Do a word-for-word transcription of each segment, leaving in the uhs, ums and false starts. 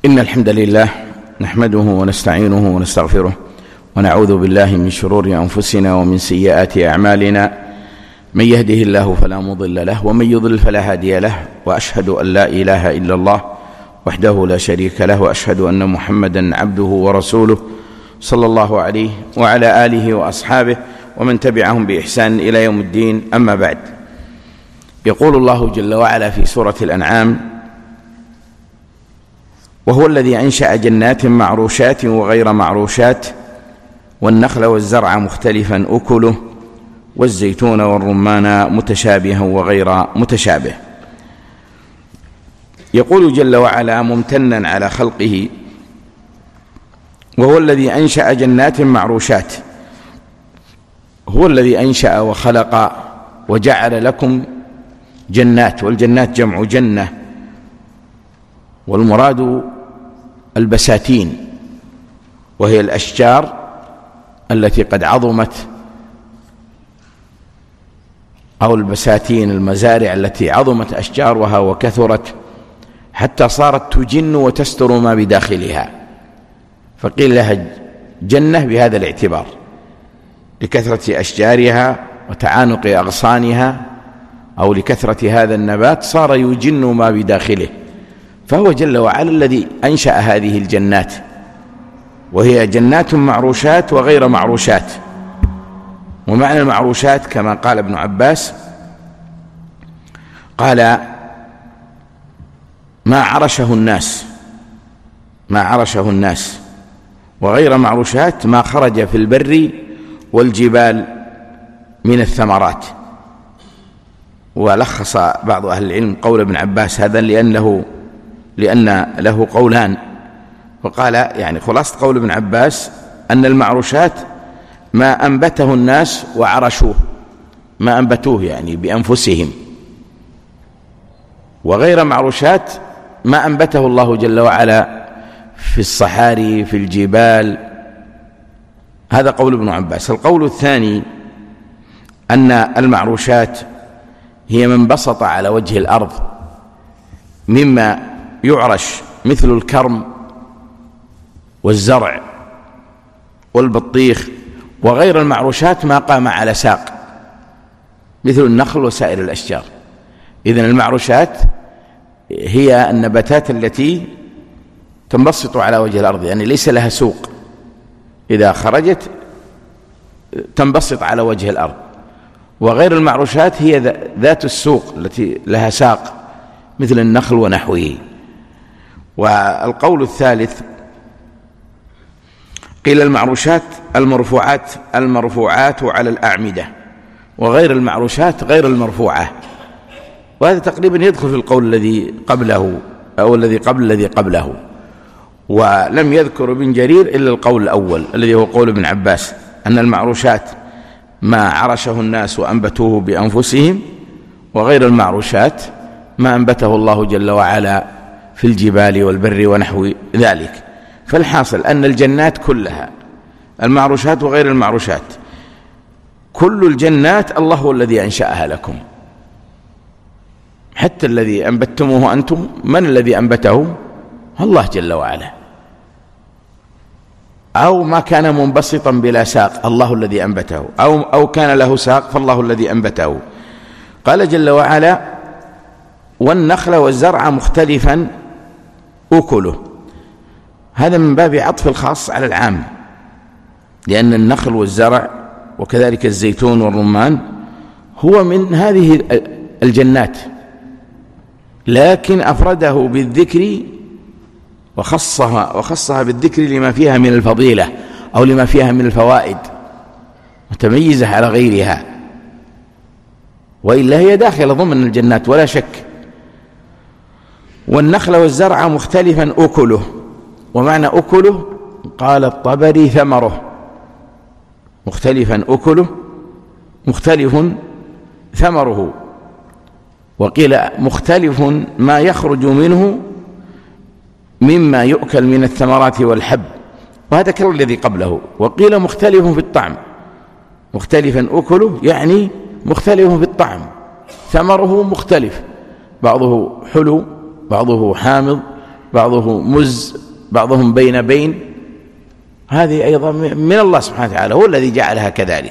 إن الحمد لله نحمده ونستعينه ونستغفره ونعوذ بالله من شرور أنفسنا ومن سيئات أعمالنا، من يهده الله فلا مضل له ومن يضلل فلا هادي له، وأشهد أن لا إله إلا الله وحده لا شريك له، وأشهد أن محمدا عبده ورسوله صلى الله عليه وعلى آله وأصحابه ومن تبعهم بإحسان إلى يوم الدين. أما بعد، يقول الله جل وعلا في سورة الأنعام: وهو الذي أنشأ جنات معروشات وغير معروشات والنخل والزرع مختلفا أكله والزيتون والرمان متشابها وغير متشابه. يقول جل وعلا ممتنا على خلقه: وهو الذي أنشأ جنات معروشات. هو الذي أنشأ وخلق وجعل لكم جنات، والجنات جمع جنة، والمراد البساتين، وهي الأشجار التي قد عظمت، أو البساتين المزارع التي عظمت أشجارها وكثرت حتى صارت تجن وتستر ما بداخلها، فقيل لها جنة بهذا الاعتبار، لكثرة أشجارها وتعانق أغصانها، أو لكثرة هذا النبات صار يجن ما بداخله. فهو جل وعلا الذي أنشأ هذه الجنات، وهي جنات معروشات وغير معروشات. ومعنى المعروشات كما قال ابن عباس، قال: ما عرشه الناس ما عرشه الناس وغير معروشات ما خرج في البر والجبال من الثمرات. ولخص بعض أهل العلم قول ابن عباس هذا لأنه لأن له قولان، وقال يعني خلاصة قول ابن عباس أن المعروشات ما أنبته الناس وعرشوه، ما أنبتوه يعني بأنفسهم، وغير معروشات ما أنبته الله جل وعلا في الصحاري في الجبال. هذا قول ابن عباس. القول الثاني أن المعروشات هي من بسط على وجه الأرض مما يعرش، مثل الكرم والزرع والبطيخ. وغير المعروشات ما قام على ساق، مثل النخل وسائر الأشجار. إذن المعروشات هي النباتات التي تنبسط على وجه الأرض، يعني ليس لها سوق، إذا خرجت تنبسط على وجه الأرض. وغير المعروشات هي ذات السوق التي لها ساق، مثل النخل ونحوه. والقول الثالث قيل: المعروشات المرفوعات المرفوعات على الأعمدة، وغير المعروشات غير المرفوعة. وهذا تقريبا يدخل في القول الذي قبله أو الذي قبل الذي قبله. ولم يذكر ابن جرير إلا القول الأول الذي هو قول ابن عباس، أن المعروشات ما عرشه الناس وأنبتوه بأنفسهم، وغير المعروشات ما أنبته الله جل وعلا في الجبال والبر ونحو ذلك. فالحاصل أن الجنات كلها، المعروشات وغير المعروشات، كل الجنات الله هو الذي أنشأها لكم. حتى الذي أنبتموه أنتم، من الذي أنبته؟ الله جل وعلا. أو ما كان منبسطا بلا ساق، الله الذي أنبته، أو, أو كان له ساق، فالله الذي أنبته. قال جل وعلا: والنخل والزرع مختلفا أكله. هذا من باب عطف الخاص على العام، لأن النخل والزرع وكذلك الزيتون والرمان هو من هذه الجنات، لكن أفرده بالذكر وخصها وخصها بالذكر لما فيها من الفضيلة أو لما فيها من الفوائد، متميزة على غيرها، وإلا هي داخلة ضمن الجنات ولا شك. والنخل والزرع مختلفا أكله. ومعنى أكله قال الطبري ثمره. مختلفا أكله، مختلف ثمره. وقيل مختلف ما يخرج منه مما يؤكل من الثمرات والحب، وهذا كالذي قبله. وقيل مختلف في الطعم. مختلفا أكله يعني مختلف في الطعم، ثمره مختلف، بعضه حلو بعضه حامض بعضه مز، بعضهم بين بين، هذه أيضا من الله سبحانه وتعالى، هو الذي جعلها كذلك.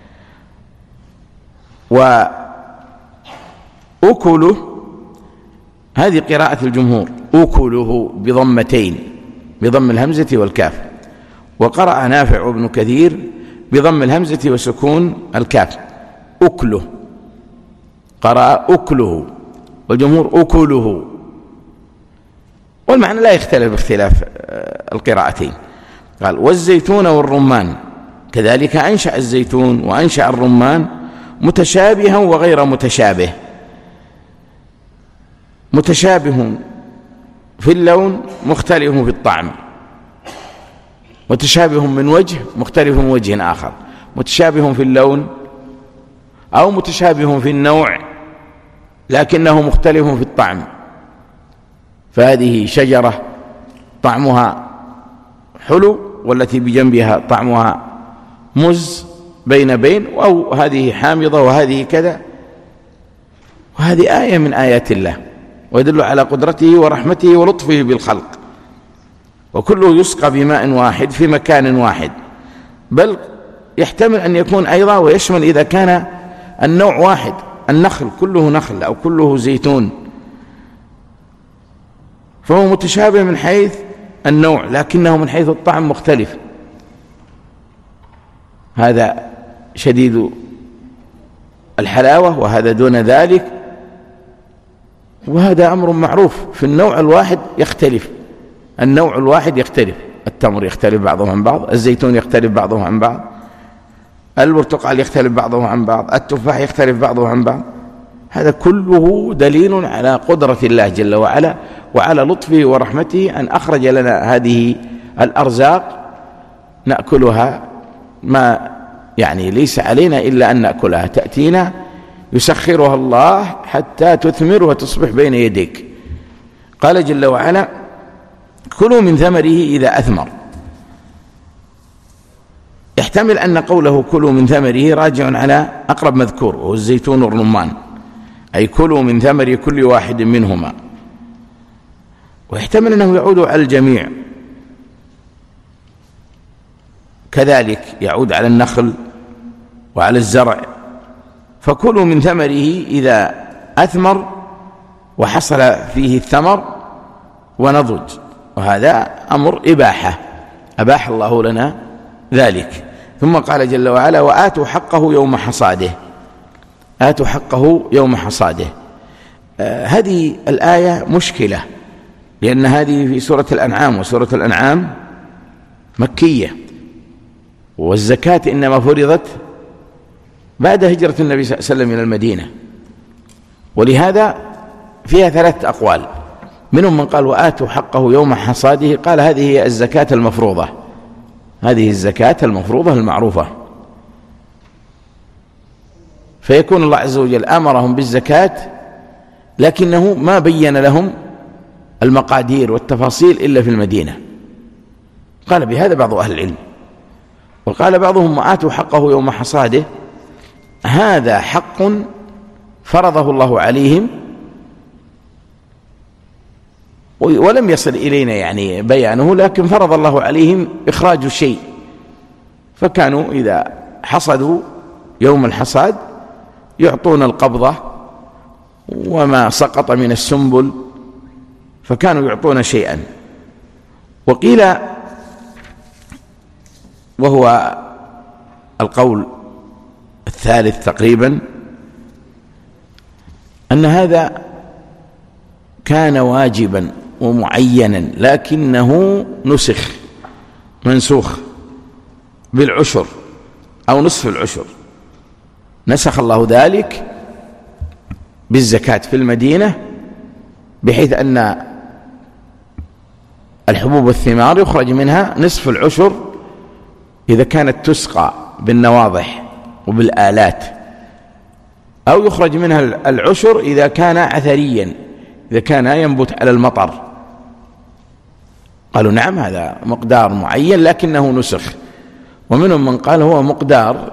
وأكله هذه قراءة الجمهور، أكله بضمتين، بضم الهمزة والكاف. وقرأ نافع وابن كثير بضم الهمزة وسكون الكاف، أكله، قرأ أكله، والجمهور أكله، والمعنى لا يختلف باختلاف القراءتين. قال والزيتون والرمان، كذلك أنشأ الزيتون وأنشأ الرمان متشابها وغير متشابه. متشابه في اللون مختلف في الطعم، متشابه من وجه مختلف من وجه آخر، متشابه في اللون أو متشابه في النوع لكنه مختلف في الطعم. فهذه شجرة طعمها حلو، والتي بجنبها طعمها مز بين بين، أو هذه حامضة وهذه كذا. وهذه آية من آيات الله، ويدل على قدرته ورحمته ولطفه بالخلق. وكله يسقى بماء واحد في مكان واحد، بل يحتمل أن يكون أيضا ويشمل إذا كان النوع واحد، النخل كله نخل أو كله زيتون، فهو متشابه من حيث النوع لكنه من حيث الطعم مختلف. هذا شديد الحلاوة وهذا دون ذلك، وهذا أمر معروف. في النوع الواحد يختلف، النوع الواحد يختلف، التمر يختلف بعضه عن بعض، الزيتون يختلف بعضه عن بعض، البرتقال يختلف بعضه عن بعض، التفاح يختلف بعضه عن بعض. هذا كله دليل على قدرة الله جل وعلا وعلى لطفه ورحمته أن أخرج لنا هذه الأرزاق نأكلها، ما يعني ليس علينا إلا أن نأكلها، تأتينا يسخرها الله حتى تثمر وتصبح بين يديك. قال جل وعلا كلوا من ثمره إذا أثمر. يحتمل أن قوله كلوا من ثمره راجع على أقرب مذكور وهو الزيتون والرمان، أي كلوا من ثمر كل واحد منهما. ويحتمل أنه يعود على الجميع، كذلك يعود على النخل وعلى الزرع. فكلوا من ثمره إذا أثمر وحصل فيه الثمر ونضج، وهذا أمر إباحة، أباح الله لنا ذلك. ثم قال جل وعلا وآتوا حقه يوم حصاده، آتوا حقه يوم حصاده. آه هذه الآية مشكلة، لأن هذه في سورة الأنعام، وسورة الأنعام مكية، والزكاة إنما فرضت بعد هجرة النبي صلى الله عليه وسلم إلى المدينة، ولهذا فيها ثلاثة أقوال. منهم من قال وآتوا حقه يوم حصاده، قال هذه هي الزكاة المفروضة، هذه الزكاة المفروضة المعروفة، فيكون الله عز وجل أمرهم بالزكاة لكنه ما بين لهم المقادير والتفاصيل إلا في المدينة. قال بهذا بعض أهل العلم، وقال بعضهم وآتوا حقه يوم حصاده، هذا حق فرضه الله عليهم ولم يصل إلينا يعني بيانه، لكن فرض الله عليهم إخراج الشيء، فكانوا إذا حصدوا يوم الحصاد يعطون القبضة وما سقط من السنبل، فكانوا يعطون شيئا. وقيل وهو القول الثالث تقريبا أن هذا كان واجبا ومعينا لكنه نسخ، منسوخ بالعشر أو نصف العشر، نسخ الله ذلك بالزكاة في المدينة، بحيث أن الحبوب والثمار يخرج منها نصف العشر إذا كانت تسقى بالنواضح وبالآلات، أو يخرج منها العشر إذا كان عثريا، إذا كان ينبت على المطر. قالوا نعم هذا مقدار معين لكنه نسخ. ومنهم من قال هو مقدار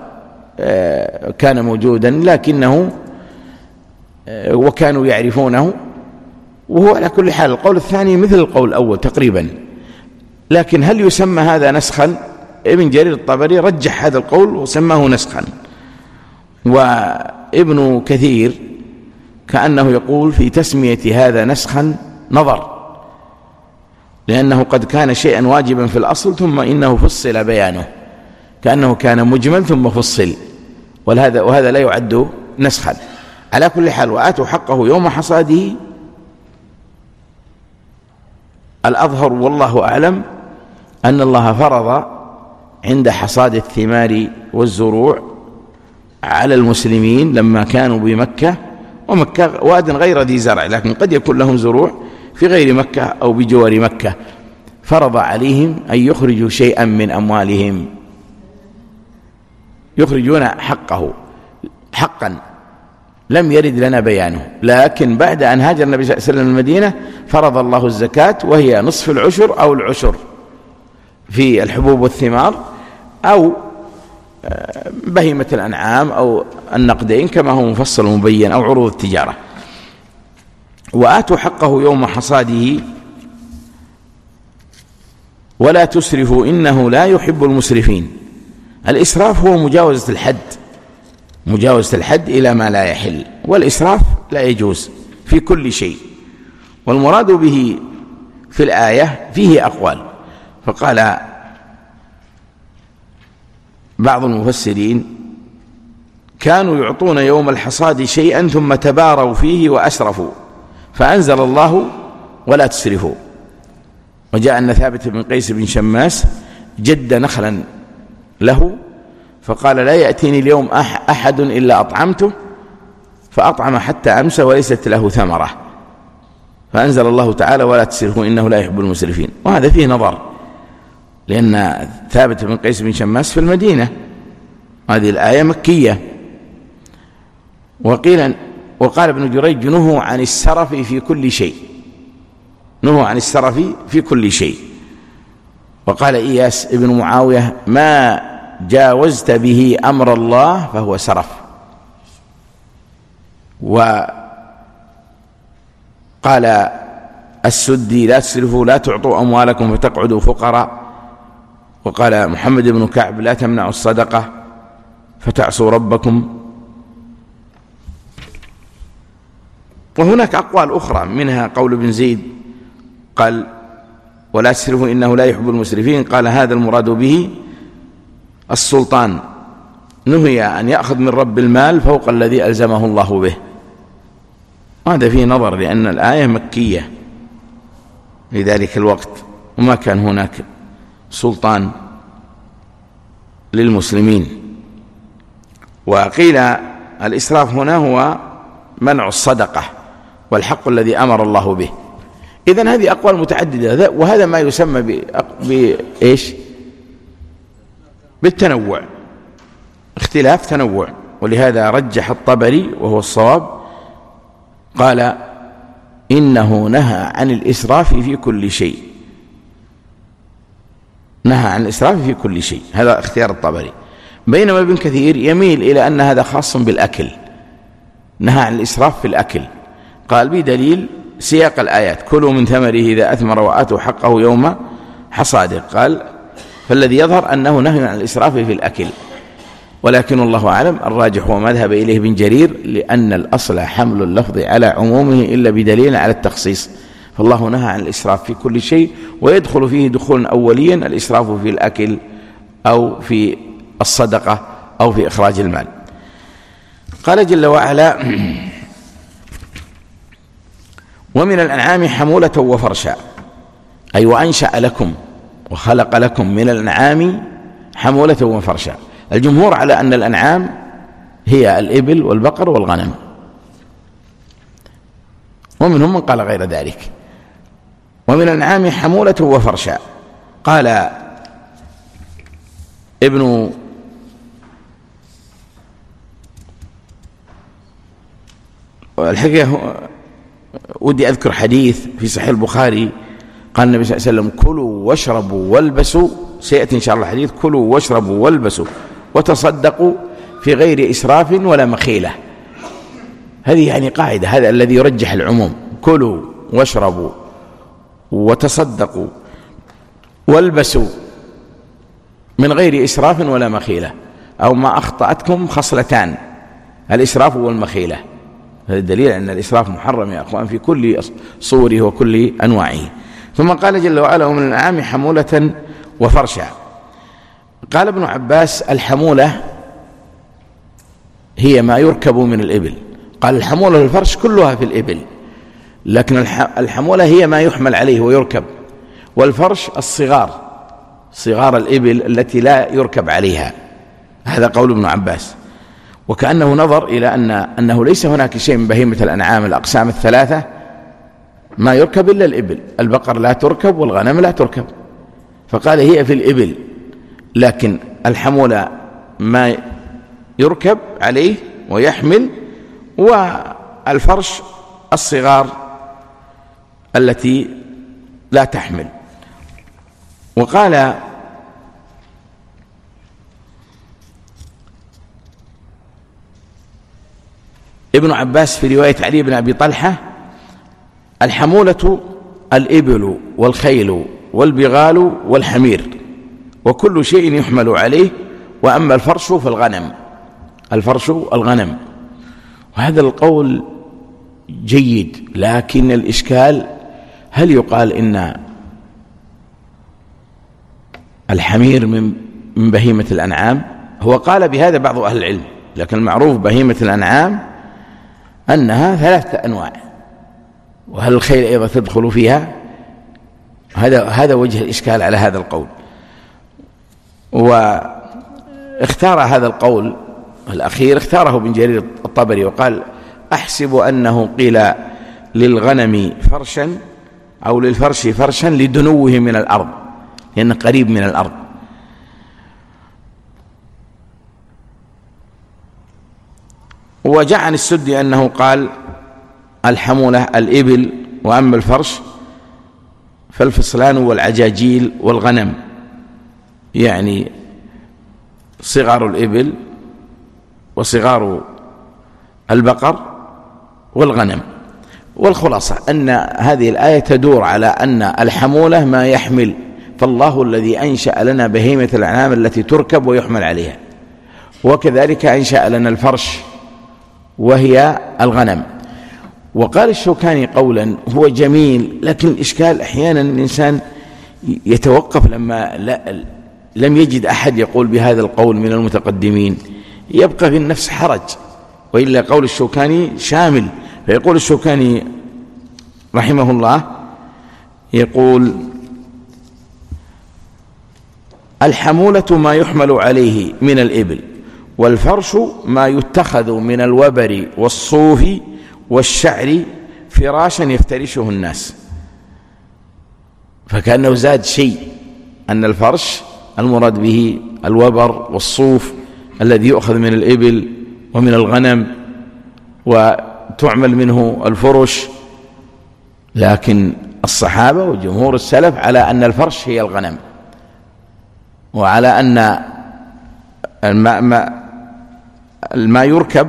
كان موجودا لكنه وكانوا يعرفونه وهو على كل حال القول الثاني مثل القول الأول تقريبا، لكن هل يسمى هذا نسخا؟ ابن جرير الطبري رجح هذا القول وسماه نسخا، وابن كثير كأنه يقول في تسمية هذا نسخا نظر، لأنه قد كان شيئا واجبا في الأصل ثم إنه فصل بيانه، كأنه كان مجمل ثم فصل، وهذا وهذا لا يعد نسخا. على كل حال وآتوا حقه يوم حصاده، الأظهر والله أعلم أن الله فرض عند حصاد الثمار والزروع على المسلمين لما كانوا بمكة، ومكة واد غير ذي زرع، لكن قد يكون لهم زروع في غير مكة أو بجوار مكة، فرض عليهم أن يخرجوا شيئا من أموالهم، يخرجون حقه حقا لم يرد لنا بيانه، لكن بعد أن هاجر النبي صلى الله عليه وسلم المدينة فرض الله الزكاة، وهي نصف العشر أو العشر في الحبوب والثمار أو بهيمة الأنعام أو النقدين كما هو مفصل مبين، أو عروض التجارة. وآتوا حقه يوم حصاده ولا تسرفوا إنه لا يحب المسرفين. الإسراف هو مجاوزة الحد، مجاوزة الحد إلى ما لا يحل، والإسراف لا يجوز في كل شيء. والمراد به في الآية فيه أقوال، فقال بعض المفسرين كانوا يعطون يوم الحصاد شيئا ثم تباروا فيه وأسرفوا، فأنزل الله ولا تسرفوا. وجاء أن ثابت بن قيس بن شماس جد نخلا له فقال لا يأتيني اليوم أحد إلا أطعمته، فأطعم حتى أمسى وليست له ثمرة، فأنزل الله تعالى ولا تسرفوا إنه لا يحب المسرفين. وهذا فيه نظر، لأن ثابت بن قيس بن شماس في المدينة، هذه الآية مكية. وقيل وقال ابن جريج نهوا عن السرف في كل شيء، نهوا عن السرف في كل شيء. وقال إياس ابن معاوية ما جاوزت به أمر الله فهو سرف. وقال السدي لا تسرفوا لا تعطوا أموالكم فتقعدوا فقراء. وقال محمد بن كعب لا تمنعوا الصدقة فتعصوا ربكم. وهناك أقوال أخرى، منها قول ابن زيد قال ولا تسرفوا إنه لا يحب المسرفين، قال هذا المراد به السلطان، نهي أن يأخذ من رب المال فوق الذي ألزمه الله به. هذا فيه نظر، لأن الآية مكية في ذلك الوقت وما كان هناك سلطان للمسلمين. وقيل الإسراف هنا هو منع الصدقة والحق الذي أمر الله به. إذن هذه أقوال متعددة، وهذا ما يسمى بإيش؟ بالتنوع، اختلاف تنوع. ولهذا رجح الطبري وهو الصواب، قال إنه نهى عن الإسراف في كل شيء، نهى عن الإسراف في كل شيء، هذا اختيار الطبري. بينما ابن كثير يميل إلى أن هذا خاص بالأكل، نهى عن الإسراف في الأكل، قال بدليل سياق الآيات كلوا من ثمره إذا أثمر وآتوا حقه يوم حصاده، قال فالذي يظهر أنه نهي عن الإسراف في الأكل. ولكن الله أعلم الراجح وما ذهب إليه ابن جرير، لأن الأصل حمل اللفظ على عمومه إلا بدليل على التخصيص، فالله نهى عن الإسراف في كل شيء، ويدخل فيه دخول أوليا الإسراف في الأكل أو في الصدقة أو في إخراج المال. قال جل وعلا ومن الأنعام حمولة وفرشا، أي وأنشأ لكم وخلق لكم من الأنعام حمولة وفرشا. الجمهور على أن الأنعام هي الإبل والبقر والغنم، ومنهم من قال غير ذلك. ومن الأنعام حمولة وفرشا، قال ابن الحقيقة ودي أذكر حديث في صحيح البخاري، قال النبي صلى الله عليه وسلم كلوا واشربوا والبسوا، سيأتي إن شاء الله حديث كلوا واشربوا والبسوا وتصدقوا في غير إسراف ولا مخيلة. هذه يعني قاعدة، هذا الذي يرجح العموم، كلوا واشربوا وتصدقوا والبسوا من غير إسراف ولا مخيلة، أو ما أخطأتكم خصلتان، الإسراف والمخيلة. هذا دليل أن الإسراف محرم يا أخوان في كل صوره وكل أنواعه. ثم قال جل وعلا: ومن الأنعام حمولة وفرشا. قال ابن عباس: الحمولة هي ما يركب من الإبل. قال: الحمولة والفرش كلها في الإبل، لكن الحمولة هي ما يحمل عليه ويركب، والفرش الصغار، صغار الإبل التي لا يركب عليها. هذا قول ابن عباس. وكأنه نظر إلى أن أنه ليس هناك شيء من بهيمة الأنعام الأقسام الثلاثة ما يركب إلا الإبل، البقر لا تركب والغنم لا تركب، فقال هي في الإبل، لكن الحمولة ما يركب عليه ويحمل، والفرش الصغار التي لا تحمل. وقال ابن عباس في رواية علي بن أبي طلحة: الحمولة الإبل والخيل والبغال والحمير وكل شيء يحمل عليه، وأما الفرش فالغنم، الفرش الغنم. وهذا القول جيد، لكن الإشكال هل يقال إن الحمير من من بهيمة الأنعام؟ هو قال بهذا بعض أهل العلم، لكن المعروف بهيمة الأنعام أنها ثلاثة أنواع، وهل الخيل أيضا تدخل فيها؟ هذا هذا وجه الإشكال على هذا القول. واختار هذا القول الأخير، اختاره ابن جرير الطبري، وقال: أحسب أنه قيل للغنم فرشا أو للفرش فرشا لدنوه من الأرض، لأنه قريب من الأرض. وجاء عن السدي أنه قال: الحمولة الإبل، وأما الفرش فالفصلان والعجاجيل والغنم، يعني صغار الإبل وصغار البقر والغنم. والخلاصة أن هذه الآية تدور على أن الحمولة ما يحمل، فالله الذي أنشأ لنا بهيمة الأنعام التي تركب ويحمل عليها، وكذلك أنشأ لنا الفرش وهي الغنم. وقال الشوكاني قولا هو جميل، لكن الإشكال أحيانا الإنسان يتوقف لما لا لم يجد أحد يقول بهذا القول من المتقدمين، يبقى في النفس حرج، وإلا قول الشوكاني شامل. فيقول الشوكاني رحمه الله، يقول: الحمولة ما يحمل عليه من الإبل، والفرش ما يتخذ من الوبر والصوف والشعر فراشا يفترشه الناس. فكأنه زاد شيء، أن الفرش المراد به الوبر والصوف الذي يؤخذ من الإبل ومن الغنم وتعمل منه الفرش، لكن الصحابة وجمهور السلف على أن الفرش هي الغنم، وعلى أن الماء ما, الماء يركب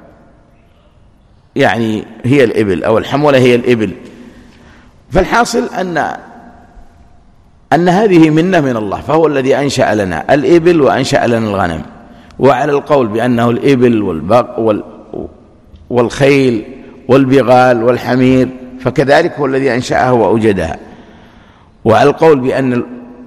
يعني هي الإبل، أو الحمولة هي الإبل. فالحاصل أن أن هذه منة من الله، فهو الذي أنشأ لنا الإبل وأنشأ لنا الغنم. وعلى القول بأنه الإبل والبق وال والخيل والبغال والحمير فكذلك هو الذي أنشأها وأوجدها. وعلى القول بأن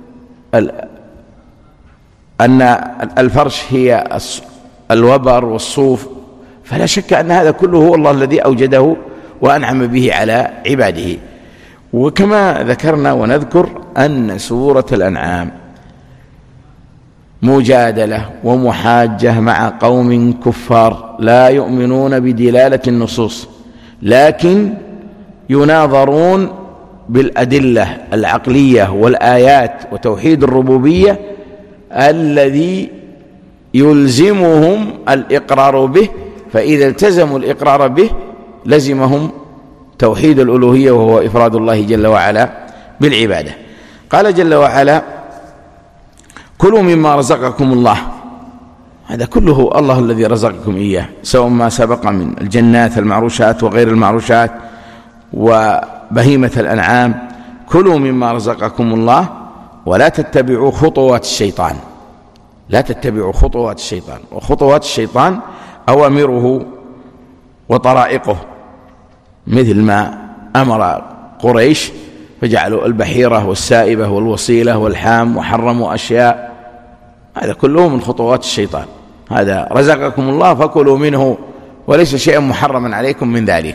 أن الفرش هي الوبر والصوف، فلا شك أن هذا كله هو الله الذي أوجده وأنعم به على عباده. وكما ذكرنا ونذكر أن سورة الأنعام مجادلة ومحاجة مع قوم كفار لا يؤمنون بدلالة النصوص، لكن يناظرون بالأدلة العقلية والآيات وتوحيد الربوبية الذي يلزمهم الإقرار به، فإذا التزموا الإقرار به لزمهم توحيد الألوهية وهو إفراد الله جل وعلا بالعبادة. قال جل وعلا: كلوا مما رزقكم الله. هذا كله الله الذي رزقكم إياه، سواء ما سبق من الجنات المعروشات وغير المعروشات بهيمة الأنعام كلوا مما رزقكم الله ولا تتبعوا خطوات الشيطان، لا تتبعوا خطوات الشيطان. وخطوات الشيطان أوامره وطرائقه، مثل ما أمر قريش فجعلوا البحيرة والسائبة والوصيلة والحام وحرموا أشياء، هذا كله من خطوات الشيطان. هذا رزقكم الله فكلوا منه وليس شيئا محرما عليكم من ذلك.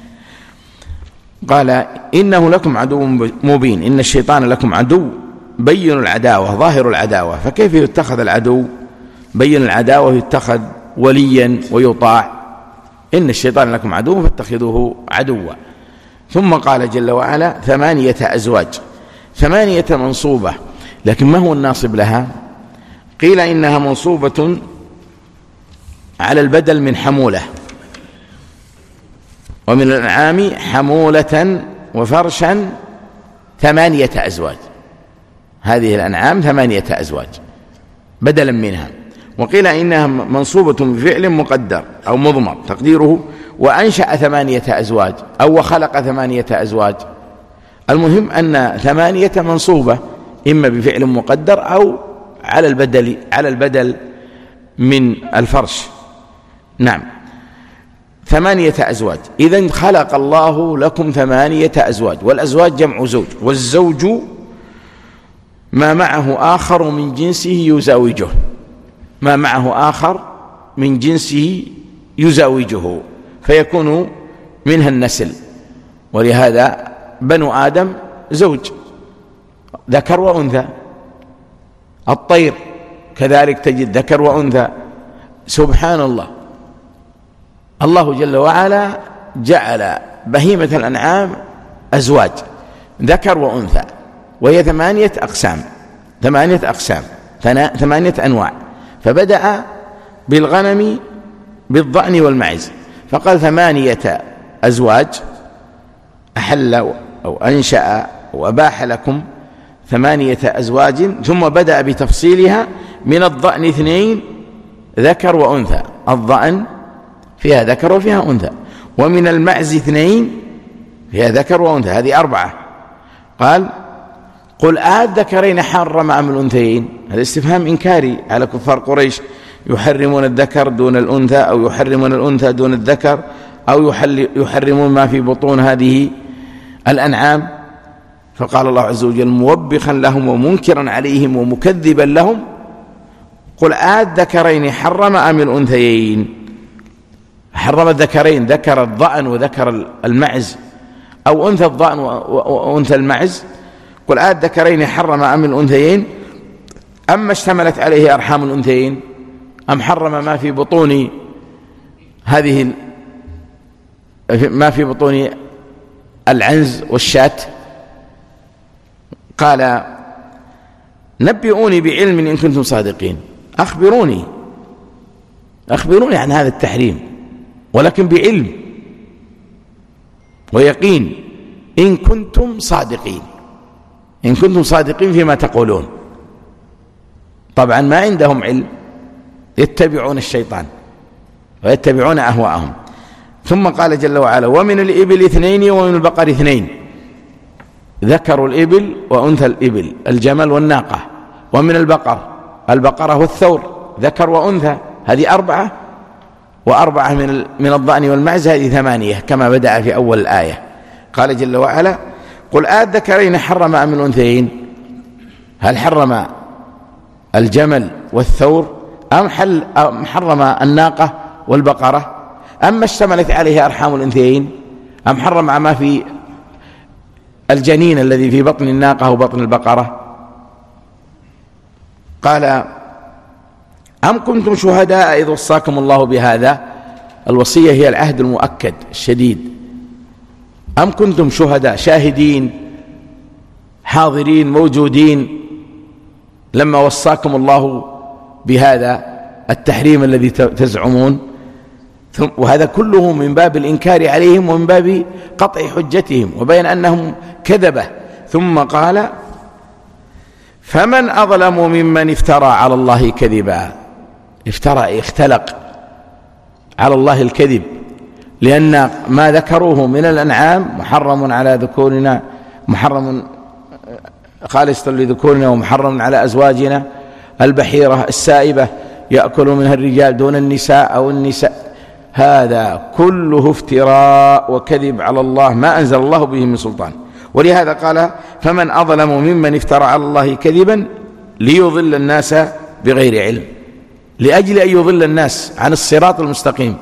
قال إنه لكم عدو مبين، إن الشيطان لكم عدو بين العداوة ظاهر العداوة. فكيف يتخذ العدو بين العداوة يتخذ وليا ويطاع؟ إن الشيطان لكم عدو فاتخذوه عدوا. ثم قال جل وعلا ثمانية أزواج، ثمانية منصوبة، لكن ما هو الناصب لها؟ قيل إنها منصوبة على البدل من حمولة، ومن الأنعام حمولة وفرشا ثمانية أزواج، هذه الأنعام ثمانية أزواج بدلا منها. وقيل إنها منصوبة بفعل مقدر أو مضمر تقديره وأنشأ ثمانية أزواج أو وخلق ثمانية أزواج. المهم أن ثمانية منصوبة إما بفعل مقدر أو على البدل على البدل من الفرش. نعم، ثمانية أزواج. إذن خلق الله لكم ثمانية أزواج، والأزواج جمع زوج، والزوج ما معه آخر من جنسه يزاوجه، ما معه آخر من جنسه يزاوجه فيكون منها النسل. ولهذا بنو آدم زوج ذكر وأنثى، الطير كذلك تجد ذكر وأنثى. سبحان الله، الله جل وعلا جعل بهيمة الأنعام أزواج ذكر وأنثى، وهي ثمانية أقسام، ثمانية أقسام ثمانية أنواع. فبدأ بالغنم بالضأن والمعز، فقال ثمانية أزواج، أحل أو أنشأ وأباح لكم ثمانية أزواج، ثم بدأ بتفصيلها. من الضأن اثنين ذكر وأنثى، الضأن فيها ذكر وفيها أنثى، ومن المعز اثنين فيها ذكر وأنثى، هذه أربعة. قال قل آذكرين حرم أم الأنثيين؟ هذا استفهام إنكاري على كفار قريش، يحرمون الذكر دون الأنثى، أو يحرمون الأنثى دون الذكر، أو يحرمون ما في بطون هذه الأنعام. فقال الله عز وجل موبخا لهم ومنكرا عليهم ومكذبا لهم قل آذكرين حرم أم الأنثيين؟ حرم الذكرين، ذكر الضأن وذكر المعز، أو أنثى الضأن وأنثى المعز. قل آذكرين حرم أم الأنثيين؟ أما اشتملت عليه أرحام الأنثيين، أم حرم ما في بطون هذه ما في بطون العنز والشاة؟ قال نبئوني بعلم إن كنتم صادقين، أخبروني أخبروني عن هذا التحريم، ولكن بعلم ويقين، إن كنتم صادقين، إن كنتم صادقين فيما تقولون. طبعا ما عندهم علم، يتبعون الشيطان ويتبعون أهواءهم. ثم قال جل وعلا ومن الإبل اثنين ومن البقر اثنين، ذكر الإبل وأنثى الإبل، الجمل والناقة. ومن البقر البقرة والثور، ذكر وأنثى، هذه أربعة، وأربعة من من الضأن والمعز، هذه ثمانية كما بدأ في أول الآية. قال جل وعلا قل آذكرين حرم أم الأنثيين؟ هل حرم الجمل والثور أم, حل أم حرم الناقة والبقرة؟ أما اشتملت عليه أرحام الأنثيين؟ أم حرم ما في الجنين الذي في بطن الناقة وبطن البقرة؟ قال أم كنتم شهداء إذ وصاكم الله بهذا؟ الوصية هي العهد المؤكد الشديد. أم كنتم شهداء، شاهدين حاضرين موجودين لما وصاكم الله بهذا التحريم الذي تزعمون؟ وهذا كله من باب الإنكار عليهم ومن باب قطع حجتهم وبين أنهم كذبة. ثم قال فمن أظلم ممن افترى على الله كذبا. افترى اختلق على الله الكذب لأن ما ذكروه من الأنعام محرم على ذكورنا، محرم خالصة لذكورنا ومحرم على أزواجنا. البحيرة السائبة يأكل منها الرجال دون النساء أو النساء، هذا كله افتراء وكذب على الله ما أنزل الله به من سلطان. ولهذا قال: فمن أظلم ممن افترى على الله كذبا ليضل الناس بغير علم، لأجل أن يضل الناس عن الصراط المستقيم.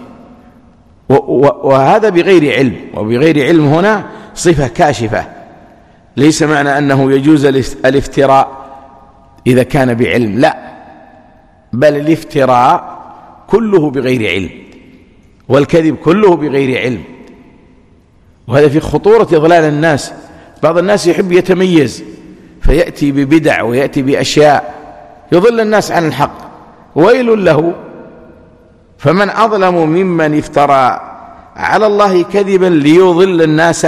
وهذا بغير علم، وبغير علم هنا صفة كاشفة، ليس معنى أنه يجوز الافتراء إذا كان بعلم، لا، بل الافتراء كله بغير علم، والكذب كله بغير علم. وهذا في خطورة إضلال الناس. بعض الناس يحب يتميز فيأتي ببدع ويأتي بأشياء يضل الناس عن الحق، ويل له. فمن أظلم ممن افترى على الله كذبا ليضل الناس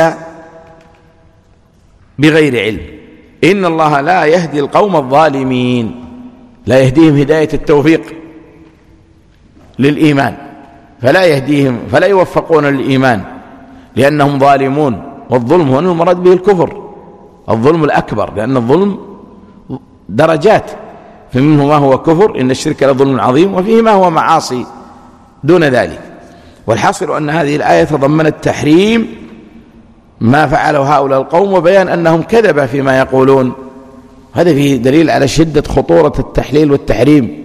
بغير علم، إن الله لا يهدي القوم الظالمين، لا يهديهم هداية التوفيق للإيمان، فلا يهديهم فلا يوفقون للإيمان لأنهم ظالمون. والظلم هنا المراد به الكفر، الظلم الأكبر، لأن الظلم درجات، فمنه ما هو كفر، إن الشرك لظلم عظيم، وفيه ما هو معاصي دون ذلك. والحاصل أن هذه الآية تضمنت تحريم ما فعله هؤلاء القوم، وبيان أنهم كذبة فيما يقولون. هذا فيه دليل على شدة خطورة التحليل والتحريم.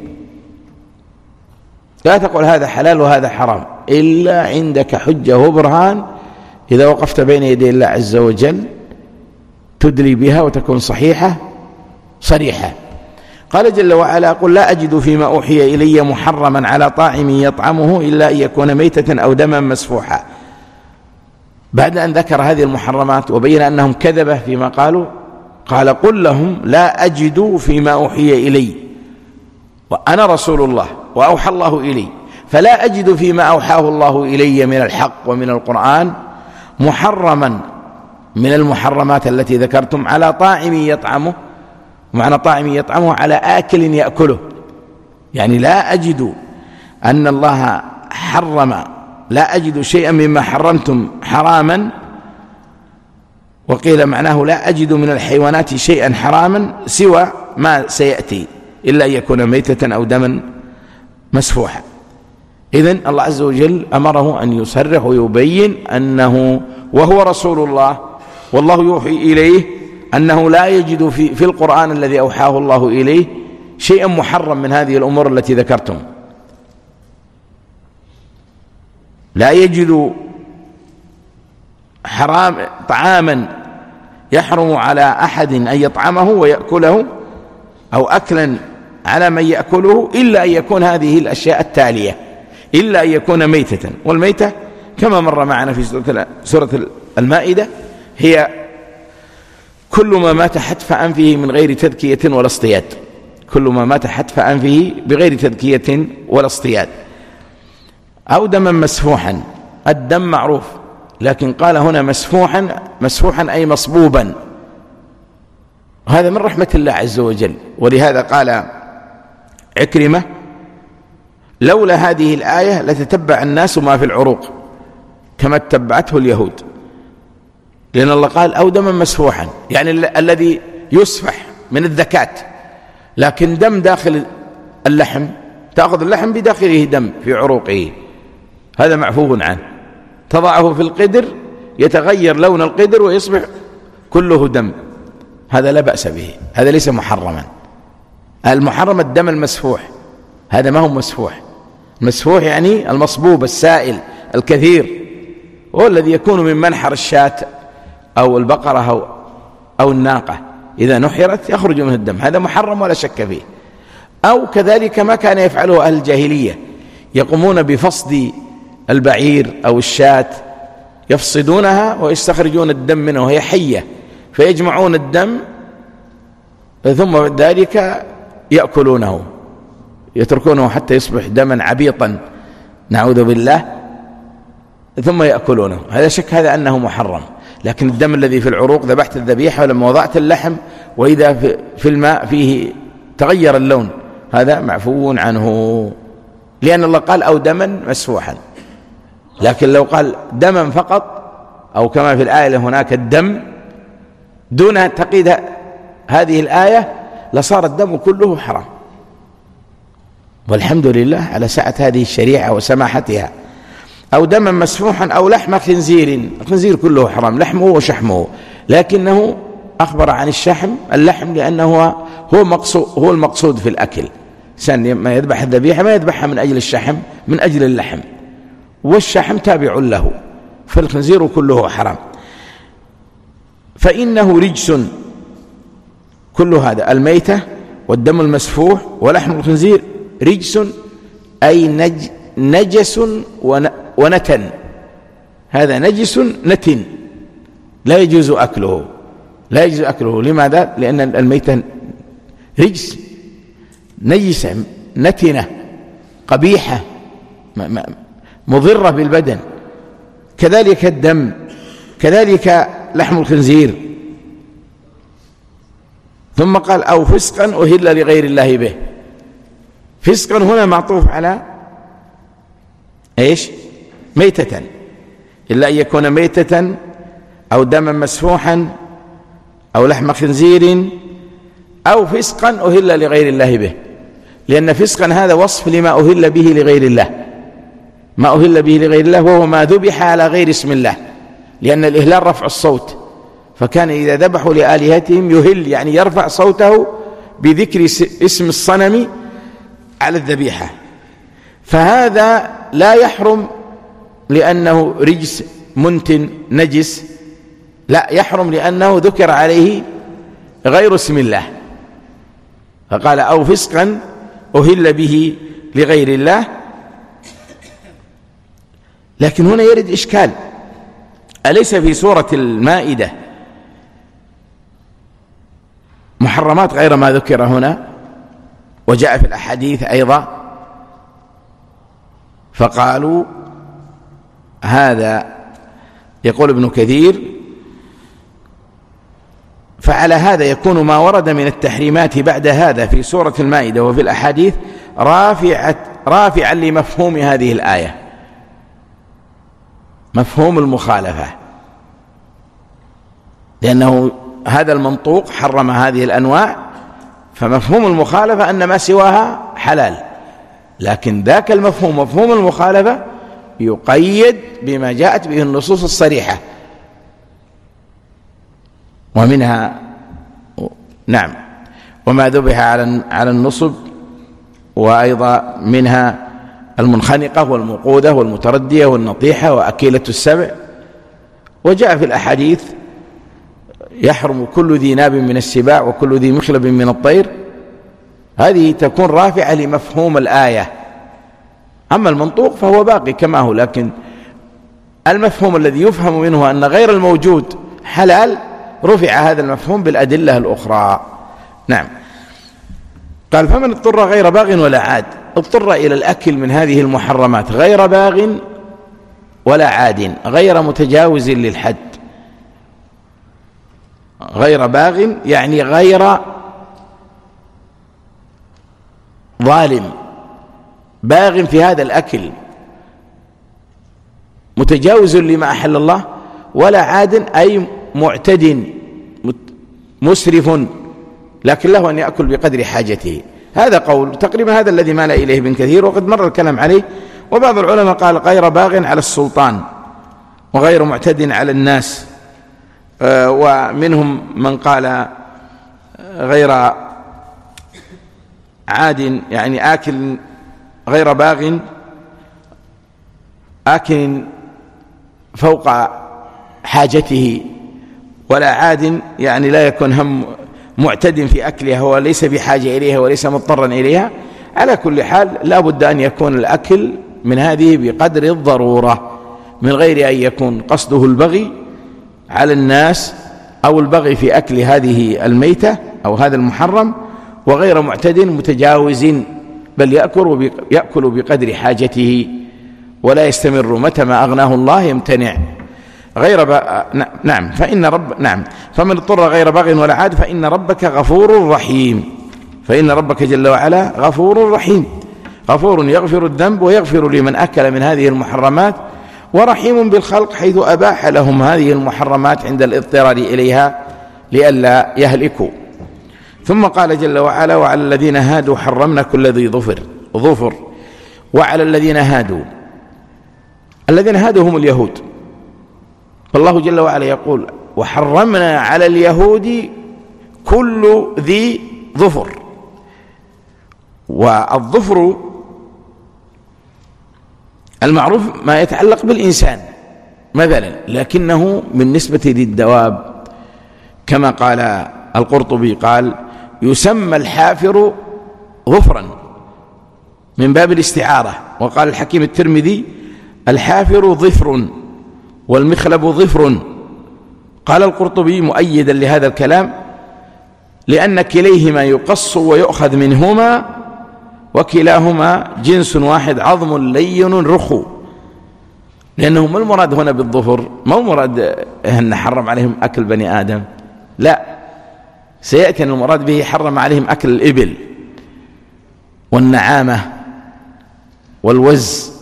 لا تقول هذا حلال وهذا حرام إلا عندك حجة وبرهان، إذا وقفت بين يدي الله عز وجل تدلي بها وتكون صحيحة صريحة. قال جل وعلا: قل لا أجد فيما أوحي إلي محرما على طاعم يطعمه إلا أن يكون ميتة أو دما مسفوحا. بعد أن ذكر هذه المحرمات وبين أنهم كذبة فيما قالوا، قال: قل لهم لا أجد فيما أوحي إلي، وأنا رسول الله وأوحى الله إلي، فلا أجد فيما أوحاه الله إلي من الحق ومن القرآن محرما من المحرمات التي ذكرتم على طاعم يطعمه. معنى طاعم يطعمه على آكل يأكله، يعني لا أجد أن الله حرم، لا أجد شيئا مما حرمتم حراما. وقيل معناه لا أجد من الحيوانات شيئا حراما سوى ما سيأتي إلا أن يكون ميتة أو دما مسفوحا. إذن الله عز وجل أمره أن يصرح ويبين أنه وهو رسول الله والله يوحي إليه أنه لا يجد في, في القرآن الذي أوحاه الله إليه شيئا محرم من هذه الأمور التي ذكرتم. لا يجد حرام طعاما يحرم على أحد أن يطعمه ويأكله أو أكلا على من يأكله إلا أن يكون هذه الأشياء التالية، إلا أن يكون ميتة. والميتة كما مر معنا في سورة المائدة هي كل ما مات حتف أنفه من غير تذكية ولا اصطياد، كل ما مات حتف أنفه بغير تذكية ولا اصطياد. أو دما مسفوحا، الدم معروف، لكن قال هنا مسفوحا، مسفوحا أي مصبوبا، هذا من رحمة الله عز وجل. ولهذا قال عكرمة: لولا هذه الآية لتتبع الناس ما في العروق كما اتبعته اليهود، لأن الله قال أو دما مسفوحا، يعني ال الذي يسفح من الذكاة، لكن دم داخل اللحم، تأخذ اللحم بداخله دم في عروقه، هذا معفو عنه. تضعه في القدر يتغير لون القدر ويصبح كله دم، هذا لا بأس به، هذا ليس محرما. المحرم الدم المسفوح، هذا ما هو مسفوح. مسفوح يعني المصبوب السائل الكثير، هو الذي يكون من منحر الشاة أو البقرة أو, أو الناقة، إذا نحرت يخرج منه الدم، هذا محرم ولا شك فيه. أو كذلك ما كان يفعله أهل الجاهلية، يقومون بفصد البعير أو الشاة، يفصدونها ويستخرجون الدم منه وهي حية، فيجمعون الدم ثم ذلك يأكلونه، يتركونه حتى يصبح دما عبيطا نعوذ بالله، ثم يأكلونه. هذا شك هذا أنه محرم. لكن الدم الذي في العروق، ذبحت الذبيحة ولما وضعت اللحم وإذا في الماء فيه تغير اللون، هذا معفو عنه، لأن الله قال أو دما مسفوحا. لكن لو قال دما فقط أو كما في الآية هناك الدم دون تقييد هذه الآية لصار الدم كله حرام. والحمد لله على سعة هذه الشريعة وسماحتها. أو دما مسفوحا أو لحم خنزير، الخنزير كله حرام لحمه وشحمه، لكنه أخبر عن الشحم اللحم لأنه هو مقصود هو المقصود في الأكل. إنسان ما يذبح الذبيحة ما يذبحها من أجل الشحم، من أجل اللحم، والشحم تابع له، فالخنزير كله حرام. فإنه رجس، كل هذا الميتة والدم المسفوح ولحم الخنزير رجس أي نج نجس ونتن، هذا نجس نتن لا يجوز أكله، لا يجوز أكله. لماذا؟ لأن الميتة رجس نجسة نتنة قبيحة مضرة بالبدن، كذلك الدم، كذلك لحم الخنزير. ثم قال أو فسقا أهل لغير الله به. فسقا هنا معطوف على إيش؟ ميتة، إلا أن يكون ميتة أو دما مسفوحا أو لحم خنزير أو فسقا أهل لغير الله به، لأن فسقا هذا وصف لما أهل به لغير الله، ما أهل به لغير الله وهو ما ذبح على غير اسم الله، لأن الإهلال رفع الصوت، فكان إذا ذبحوا لآلهتهم يهل يعني يرفع صوته بذكر اسم الصنم على الذبيحة. فهذا لا يحرم لأنه رجس منتن نجس، لا يحرم لأنه ذكر عليه غير اسم الله، فقال أو فسقا أهل به لغير الله. لكن هنا يرد إشكال، أليس في سورة المائدة محرمات غير ما ذكر هنا؟ وجاء في الأحاديث أيضا، فقالوا هذا يقول ابن كثير فعلى هذا يكون ما ورد من التحريمات بعد هذا في سورة المائدة وفي الأحاديث رافعا رافعا لمفهوم هذه الآية، مفهوم المخالفة، لأنه هذا المنطوق حرم هذه الأنواع، فمفهوم المخالفة أن ما سواها حلال، لكن ذاك المفهوم مفهوم المخالفة يقيد بما جاءت به النصوص الصريحة، ومنها نعم وما ذبح على على النصب، وأيضا منها المنخنقة والموقوذة والمتردية والنطيحة وأكيلة السبع. وجاء في الأحاديث يحرم كل ذي ناب من السباع وكل ذي مخلب من الطير، هذه تكون رافعة لمفهوم الآية. أما المنطوق فهو باقي كما هو، لكن المفهوم الذي يفهم منه أن غير الموجود حلال رفع هذا المفهوم بالأدلة الأخرى. نعم. قال فمن اضطر غير باغ ولا عاد، اضطر إلى الأكل من هذه المحرمات غير باغ ولا عاد، غير متجاوز للحد. غير باغ يعني غير ظالم، باغ في هذا الأكل متجاوز لما أحل الله، ولا عاد أي معتد مسرف لكن له أن يأكل بقدر حاجته. هذا قول تقريبا هذا الذي مال إليه ابن كثير، وقد مر الكلام عليه. وبعض العلماء قال غير باغ على السلطان وغير معتد على الناس، ومنهم من قال غير عاد يعني آكل، غير باغ آكل فوق حاجته، ولا عاد يعني لا يكون هم معتد في أكلها وليس بحاجة إليها وليس مضطرا إليها. على كل حال لا بد أن يكون الأكل من هذه بقدر الضرورة، من غير أن يكون قصده البغي على الناس أو البغي في أكل هذه الميتة أو هذا المحرم، وغير معتد متجاوز، بل يأكل يأكل بقدر حاجته ولا يستمر، متى ما أغناه الله يمتنع. غير ب... نعم فإن رب نعم فمن اضطر غير باغ ولا عاد فإن ربك غفور رحيم، فإن ربك جل وعلا غفور رحيم، غفور يغفر الذنب ويغفر لمن أكل من هذه المحرمات ورحيم بالخلق حيث أباح لهم هذه المحرمات عند الاضطرار إليها لئلا يهلكوا. ثم قال جل وعلا: وعلى الذين هادوا حرمنا كل ذي ظفر ظفر وعلى الذين هادوا. الذين هادوا هم اليهود، فالله جل وعلا يقول: وحرمنا على اليهود كل ذي ظفر. والظفر المعروف ما يتعلق بالإنسان مثلا، لكنه بالنسبة للدواب كما قال القرطبي قال: يسمى الحافر ظفرا من باب الاستعارة. وقال الحكيم الترمذي: الحافر ظفر والمخلب ظفر. قال القرطبي مؤيدا لهذا الكلام: لأن كليهما يقص ويؤخذ منهما وكلاهما جنس واحد عظم لين رخو. لأنه ما المراد هنا بالظفر؟ ما هو مراد أن حرم عليهم أكل بني آدم، لا، سيأتي أن المراد به حرم عليهم أكل الإبل والنعامة والوز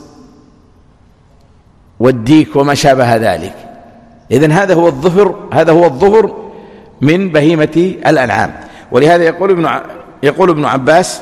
والديك وما شابه ذلك. إذن هذا هو الظفر، هذا هو الظفر من بهيمة الأنعام. ولهذا يقول ابن ع... يقول ابن عباس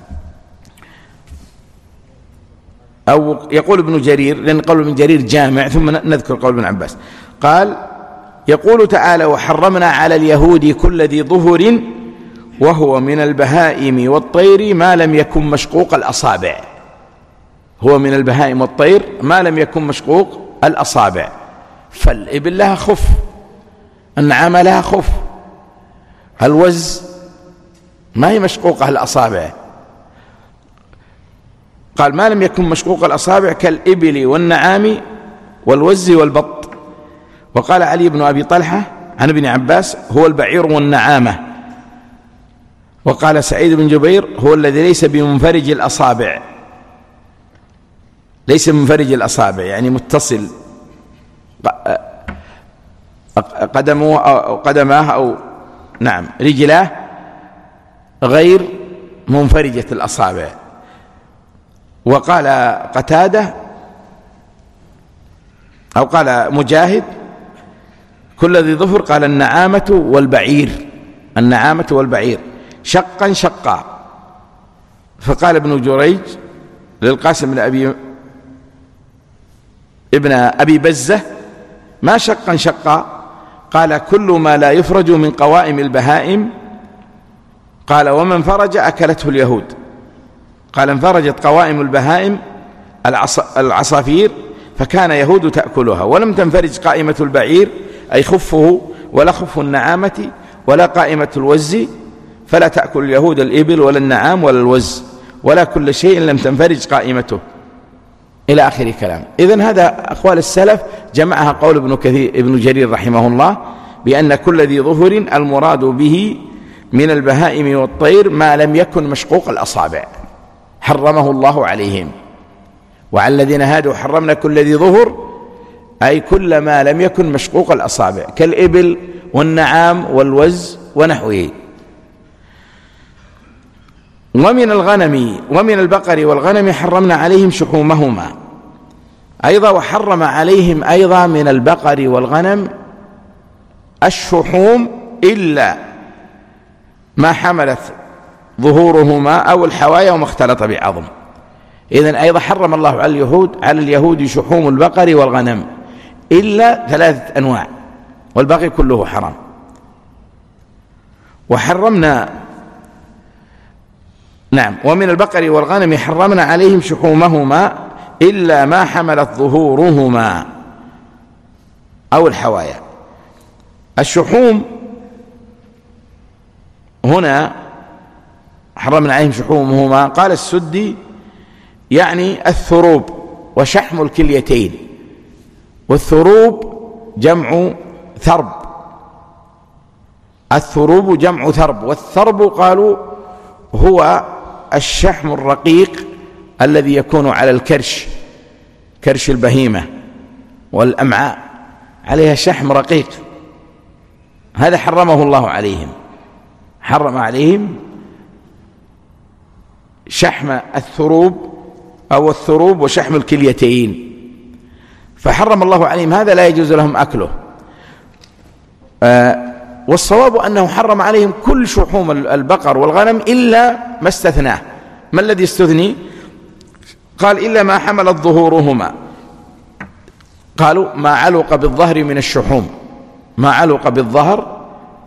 أو يقول ابن جرير، لأن قول ابن جرير جامع، ثم نذكر قول ابن عباس. قال: يقول تعالى: وحرمنا على اليهود كل ذي ظفر وهو من البهائم والطير ما لم يكن مشقوق الأصابع. هو من البهائم والطير ما لم يكن مشقوق الأصابع. فالإبل لها خف، النعامة لها خف، الوز ما هي مشقوقة الأصابع. قال: ما لم يكن مشقوق الأصابع كالإبل والنعام والوز والبط. وقال علي بن أبي طلحة عن ابن عباس: هو البعير والنعامة. وقال سعيد بن جبير: هو الذي ليس بمنفرج الأصابع، ليس منفرج الأصابع يعني متصل قدمه أو قدماه أو نعم رجلاه غير منفرجة الأصابع. وقال قتادة أو قال مجاهد: كل ذي ظفر، قال: النعامة والبعير، النعامة والبعير شقا شقا. فقال ابن جريج للقاسم بن أبي ابن أبي بزة: ما شقا شقا؟ قال: كل ما لا يفرج من قوائم البهائم. قال: ومن فرج أكلته اليهود. قال: انفرجت قوائم البهائم العصافير فكان يهود تأكلها، ولم تنفرج قائمة البعير أي خفه، ولا خف النعامة، ولا قائمة الوز، فلا تأكل اليهود الإبل ولا النعام ولا الوز ولا كل شيء لم تنفرج قائمته، إلى آخر كلام. إذن هذا أقوال السلف جمعها قول ابن كثير ابن جرير رحمه الله بأن كل ذي ظهر المراد به من البهائم والطير ما لم يكن مشقوق الأصابع، حرمه الله عليهم. وعلى الذين هادوا حرمنا كل ذي ظهر، أي كل ما لم يكن مشقوق الأصابع كالإبل والنعام والوز ونحوه. ومن الغنم ومن البقر والغنم حرمنا عليهم شحومهما أيضا. وحرم عليهم أيضا من البقر والغنم الشحوم إلا ما حملت ظهورهما أو الحوايا وما اختلط بعظم. إذن أيضا حرم الله على اليهود على اليهود شحوم البقر والغنم إلا ثلاثة أنواع، والباقي كله حرام. وحرمنا نعم ومن البقر والغنم حرمنا عليهم شحومهما إلا ما حملت ظهورهما أو الحوايا. الشحوم هنا حرمنا عليهم شحومهما، قال السدي يعني الثروب وشحم الكليتين، والثروب جمع ثرب، الثروب جمع ثرب، والثرب قالوا هو الشحم الرقيق الذي يكون على الكرش، كرش البهيمة والأمعاء عليها شحم رقيق، هذا حرمه الله عليهم، حرم عليهم شحم الثروب أو الثروب وشحم الكليتين. فحرم الله عليهم هذا، لا يجوز لهم أكله. آه والصواب أنه حرم عليهم كل شحوم البقر والغنم إلا ما استثناه. ما الذي استثني؟ قال إلا ما حملت ظهورهما. قالوا ما علق بالظهر من الشحوم، ما علق بالظهر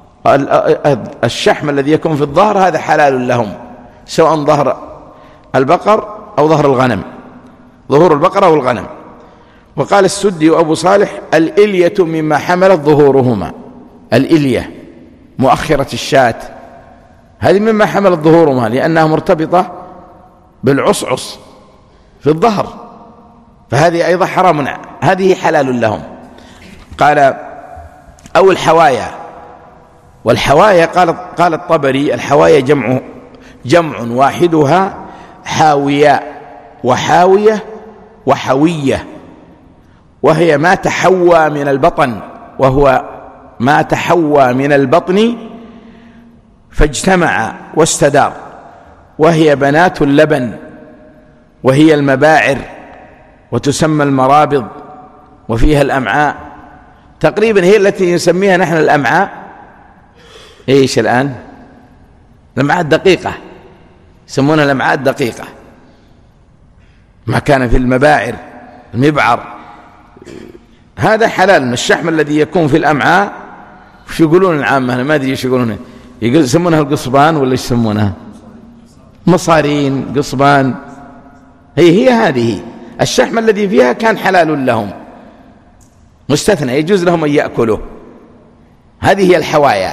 الشحم الذي يكون في الظهر هذا حلال لهم، سواء ظهر البقر أو ظهر الغنم، ظهور البقر أو الغنم. وقال السدي وأبو صالح الإلية مما حملت ظهورهما، الإلية مؤخرة الشاة هذه مما حملت ظهورهما لأنها مرتبطة بالعصعص في الظهر، فهذه أيضا حرام، هذه حلال لهم. قال أو الحوايا، والحوايا قال قال الطبري الحوايا جمع جمع واحدها حاوياء وحاوية وحوية، وهي ما تحوى من البطن، وهو ما تحوى من البطن فاجتمع واستدار، وهي بنات اللبن، وهي المباعر، وتسمى المرابض، وفيها الأمعاء. تقريبا هي التي نسميها نحن الأمعاء. إيش الآن؟ الأمعاء الدقيقة، يسمونها الأمعاء الدقيقة، ما كان في المباعر المبعر هذا حلال من الشحم الذي يكون في الأمعاء. وش يقولون العامة؟ أنا ما أدري إيش يقولون، يسمونها القصبان ولا يسمونها مصارين قصبان. هي هي هذه الشحم الذي فيها كان حلال لهم مستثنى، يجوز لهم أن يأكلوه. هذه هي الحوايا.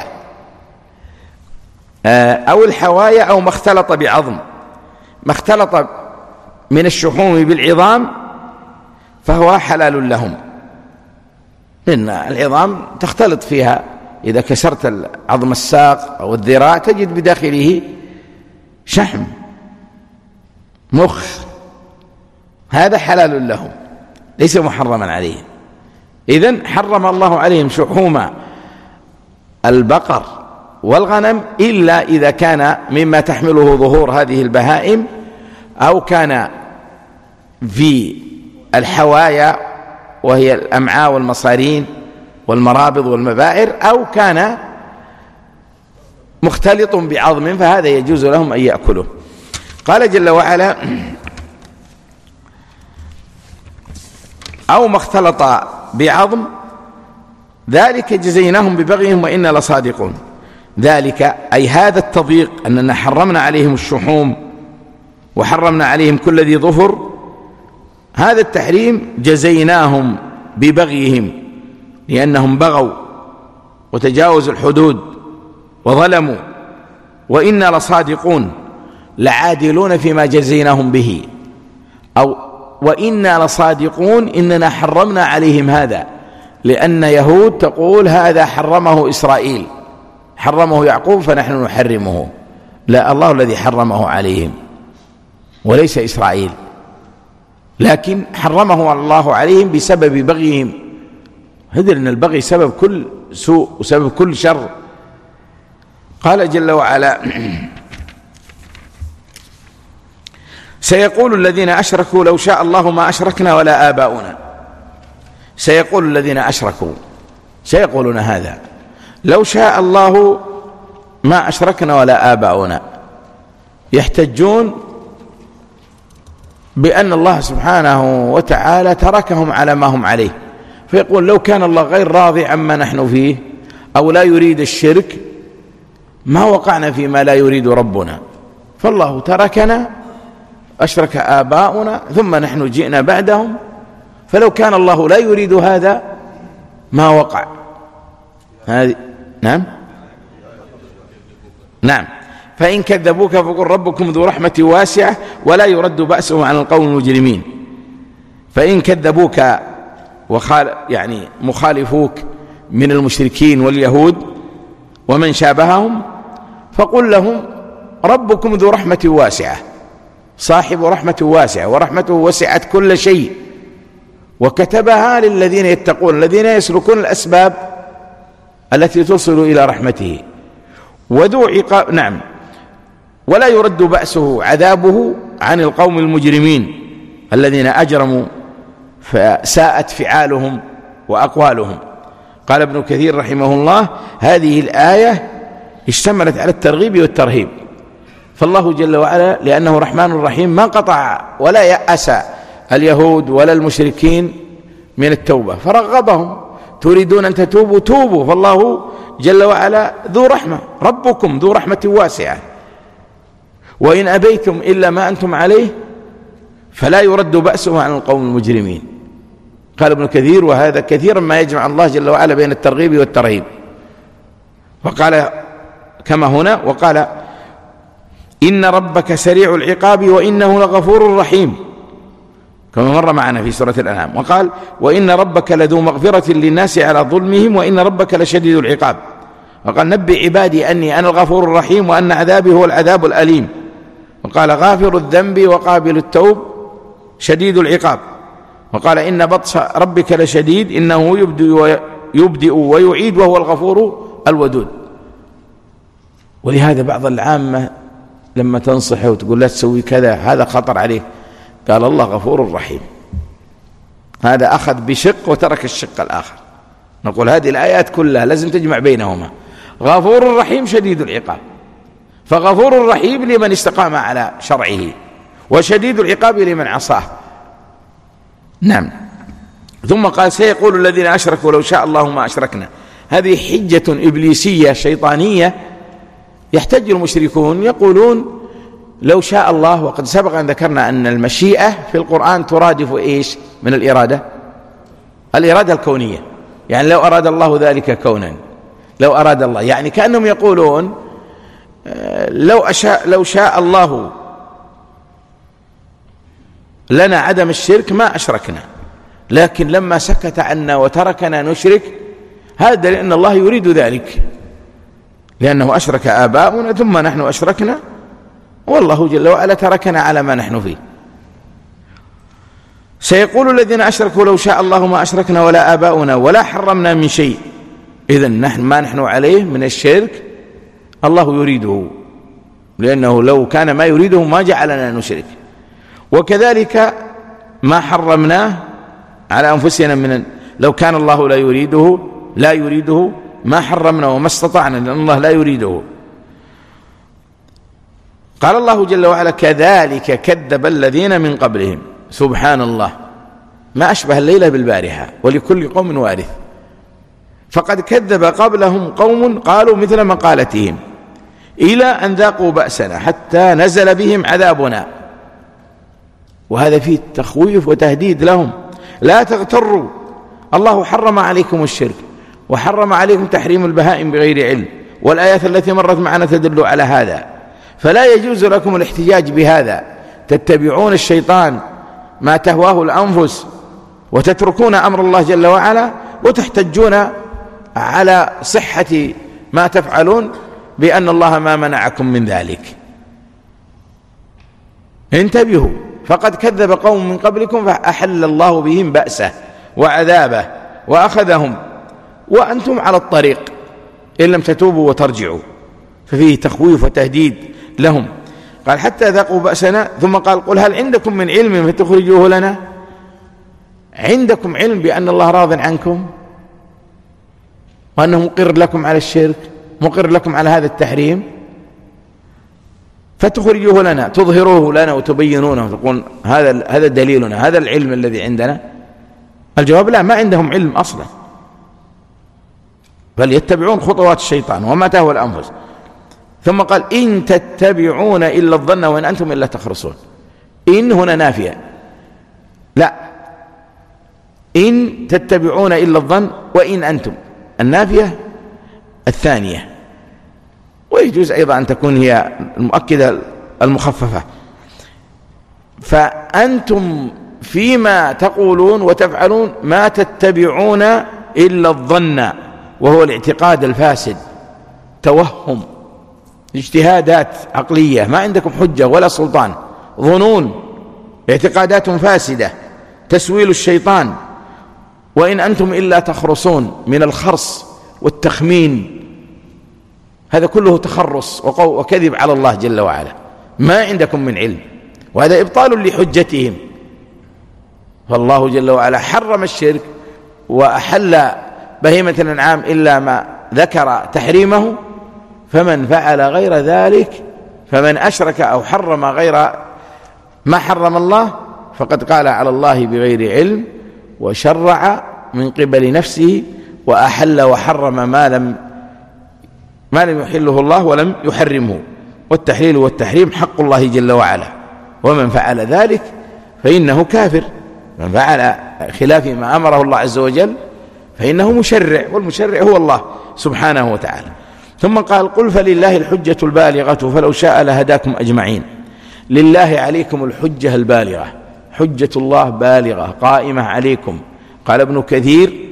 أو الحوايا أو ما اختلط بعظم، ما اختلط من الشحوم بالعظام فهو حلال لهم، لأن العظام تختلط فيها، إذا كسرت عظم الساق أو الذراع تجد بداخله شحم مخ، هذا حلال لهم ليس محرما عليهم. إذن حرم الله عليهم شحوم البقر والغنم إلا إذا كان مما تحمله ظهور هذه البهائم، أو كان في الحوايا وهي الأمعاء والمصارين والمرابض والمبائر، أو كان مختلط بعظم، فهذا يجوز لهم أن يأكله. قال جل وعلا أو ما اختلط بعظم ذلك جزيناهم ببغيهم وإنا لصادقون. ذلك أي هذا التضييق، أننا حرمنا عليهم الشحوم وحرمنا عليهم كل ذي ظفر، هذا التحريم جزيناهم ببغيهم لأنهم بغوا وتجاوزوا الحدود وظلموا، وإنا لصادقون لعادلون فيما جزيناهم به، أو وإنا لصادقون إننا حرمنا عليهم هذا، لأن يهود تقول هذا حرمه إسرائيل، حرمه يعقوب فنحن نحرمه. لا، الله الذي حرمه عليهم وليس إسرائيل، لكن حرمه الله عليهم بسبب بغيهم. هذا أن البغي سبب كل سوء وسبب كل شر. قال جل وعلا سيقول الذين أشركوا لو شاء الله ما أشركنا ولا آباؤنا. سيقول الذين أشركوا، سيقولون هذا لو شاء الله ما أشركنا ولا آباؤنا، يحتجون بأن الله سبحانه وتعالى تركهم على ما هم عليه، فيقول لو كان الله غير راضي عما نحن فيه أو لا يريد الشرك ما وقعنا فيما لا يريد ربنا، فالله تركنا، أشرك آباؤنا ثم نحن جئنا بعدهم، فلو كان الله لا يريد هذا ما وقع. هذه نعم نعم فإن كذبوك فقل ربكم ذو رحمة واسعة ولا يرد بأسه عن القوم المجرمين. فإن كذبوك وخال يعني مخالفوك من المشركين واليهود ومن شابههم، فقل لهم ربكم ذو رحمة واسعة، صاحب رحمة واسعة، ورحمته وسعت كل شيء، وكتبها للذين يتقون الذين يسلكون الأسباب التي تصل إلى رحمته. وذو عقاب نعم ولا يرد بأسه عذابه عن القوم المجرمين الذين أجرموا فساءت فعالهم وأقوالهم. قال ابن كثير رحمه الله: هذه الآية اشتملت على الترغيب والترهيب، فالله جل وعلا لأنه رحمن رحيم ما قطع ولا يأس اليهود ولا المشركين من التوبة، فرغبهم: تريدون أن تتوبوا توبوا، فالله جل وعلا ذو رحمة، ربكم ذو رحمة واسعة، وإن أبيتم إلا ما أنتم عليه فلا يرد بأسه عن القوم المجرمين. قال ابن كثير: وهذا كثيرا ما يجمع الله جل وعلا بين الترغيب والترهيب. وقال كما هنا: وقال: إن ربك سريع العقاب وإنه لغفور رحيم، كما مر معنا في سورة الأنعام. وقال: وإن ربك لذو مغفرة للناس على ظلمهم وإن ربك لشديد العقاب. وقال: نبئ عبادي أني أنا الغفور الرحيم وأن عذابي هو العذاب الأليم. وقال: غافر الذنب وقابل التوب شديد العقاب. وقال: إن بطش ربك لشديد إنه يبدئ ويعيد وهو الغفور الودود. ولهذا بعض العامة لما تنصحه وتقول لا تسوي كذا هذا خطر عليه، قال: الله غفور رحيم. هذا أخذ بشق وترك الشق الآخر. نقول هذه الآيات كلها لازم تجمع بينهما: غفور رحيم شديد العقاب، فغفور رحيم لمن استقام على شرعه، وشديد العقاب لمن عصاه. نعم. ثم قال: سيقول الذين أشركوا لو شاء الله ما أشركنا. هذه حجة إبليسية شيطانية يحتج المشركون، يقولون لو شاء الله. وقد سبق أن ذكرنا أن المشيئة في القرآن ترادف إيش من الإرادة؟ الإرادة الكونية، يعني لو أراد الله ذلك كونا، لو أراد الله، يعني كأنهم يقولون لو أشاء لو شاء الله لنا عدم الشرك ما أشركنا، لكن لما سكت عنا وتركنا نشرك هذا لأن الله يريد ذلك، لأنه أشرك آباؤنا ثم نحن أشركنا والله جل وعلا تركنا على ما نحن فيه. سيقول الذين أشركوا لو شاء الله ما أشركنا ولا آباؤنا ولا حرمنا من شيء. إذن نحن ما نحن عليه من الشرك الله يريده، لأنه لو كان ما يريده ما جعلنا نشرك. وكذلك ما حرمناه على أنفسنا من لو كان الله لا يريده لا يريده ما حرمنا وما استطعنا، لأن الله لا يريده. قال الله جل وعلا: كذلك كذب الذين من قبلهم. سبحان الله، ما أشبه الليلة بالبارحة، ولكل قوم وارث. فقد كذب قبلهم قوم قالوا مثل مقالتهم إلى أن ذاقوا بأسنا حتى نزل بهم عذابنا. وهذا فيه تخويف وتهديد لهم: لا تغتروا، الله حرم عليكم الشرك وحرم عليكم تحريم البهائم بغير علم، والآيات التي مرت معنا تدل على هذا، فلا يجوز لكم الاحتجاج بهذا. تتبعون الشيطان ما تهواه الأنفس وتتركون أمر الله جل وعلا، وتحتجون على صحة ما تفعلون بأن الله ما منعكم من ذلك. انتبهوا، فقد كذب قوم من قبلكم فأحل الله بهم بأسه وعذابه وأخذهم وأنتم على الطريق إن لم تتوبوا وترجعوا، ففيه تخويف وتهديد لهم. قال: حتى ذاقوا بأسنا. ثم قال: قل هل عندكم من علم فتخرجوه لنا؟ عندكم علم بأن الله راض عنكم وأنه مقر لكم على الشرك، مقر لكم على هذا التحريم، فتخرجوه لنا، تظهروه لنا وتبينونه، تقول هذا هذا دليلنا، هذا العلم الذي عندنا. الجواب: لا، ما عندهم علم أصلا، بل يتبعون خطوات الشيطان وما تهوى الأنفس. ثم قال: إن تتبعون إلا الظن وإن أنتم إلا تخرصون. إن هنا نافية، لا، إن تتبعون إلا الظن وإن أنتم، النافية الثانية. ويجوز أيضا أن تكون هي المؤكدة المخففة. فأنتم فيما تقولون وتفعلون ما تتبعون إلا الظن، وهو الاعتقاد الفاسد، توهم، اجتهادات عقلية، ما عندكم حجة ولا سلطان، ظنون، اعتقادات فاسدة، تسويل الشيطان. وإن أنتم إلا تخرصون، من الخرص والتخمين، هذا كله تخرص وكذب على الله جل وعلا، ما عندكم من علم، وهذا إبطال لحجتهم. فالله جل وعلا حرم الشرك وأحل بهيمة الأنعام إلا ما ذكر تحريمه، فمن فعل غير ذلك، فمن أشرك أو حرم غير ما حرم الله فقد قال على الله بغير علم وشرع من قبل نفسه وأحل وحرم ما لم ما لم يحله الله ولم يحرمه، والتحليل والتحريم حق الله جل وعلا، ومن فعل ذلك فإنه كافر. من فعل خلاف ما أمره الله عز وجل فإنه مشرع، والمشرع هو الله سبحانه وتعالى. ثم قال قل فلله الحجة البالغة فلو شاء لهداكم أجمعين. لله عليكم الحجة البالغة، حجة الله بالغة قائمة عليكم. قال ابن كثير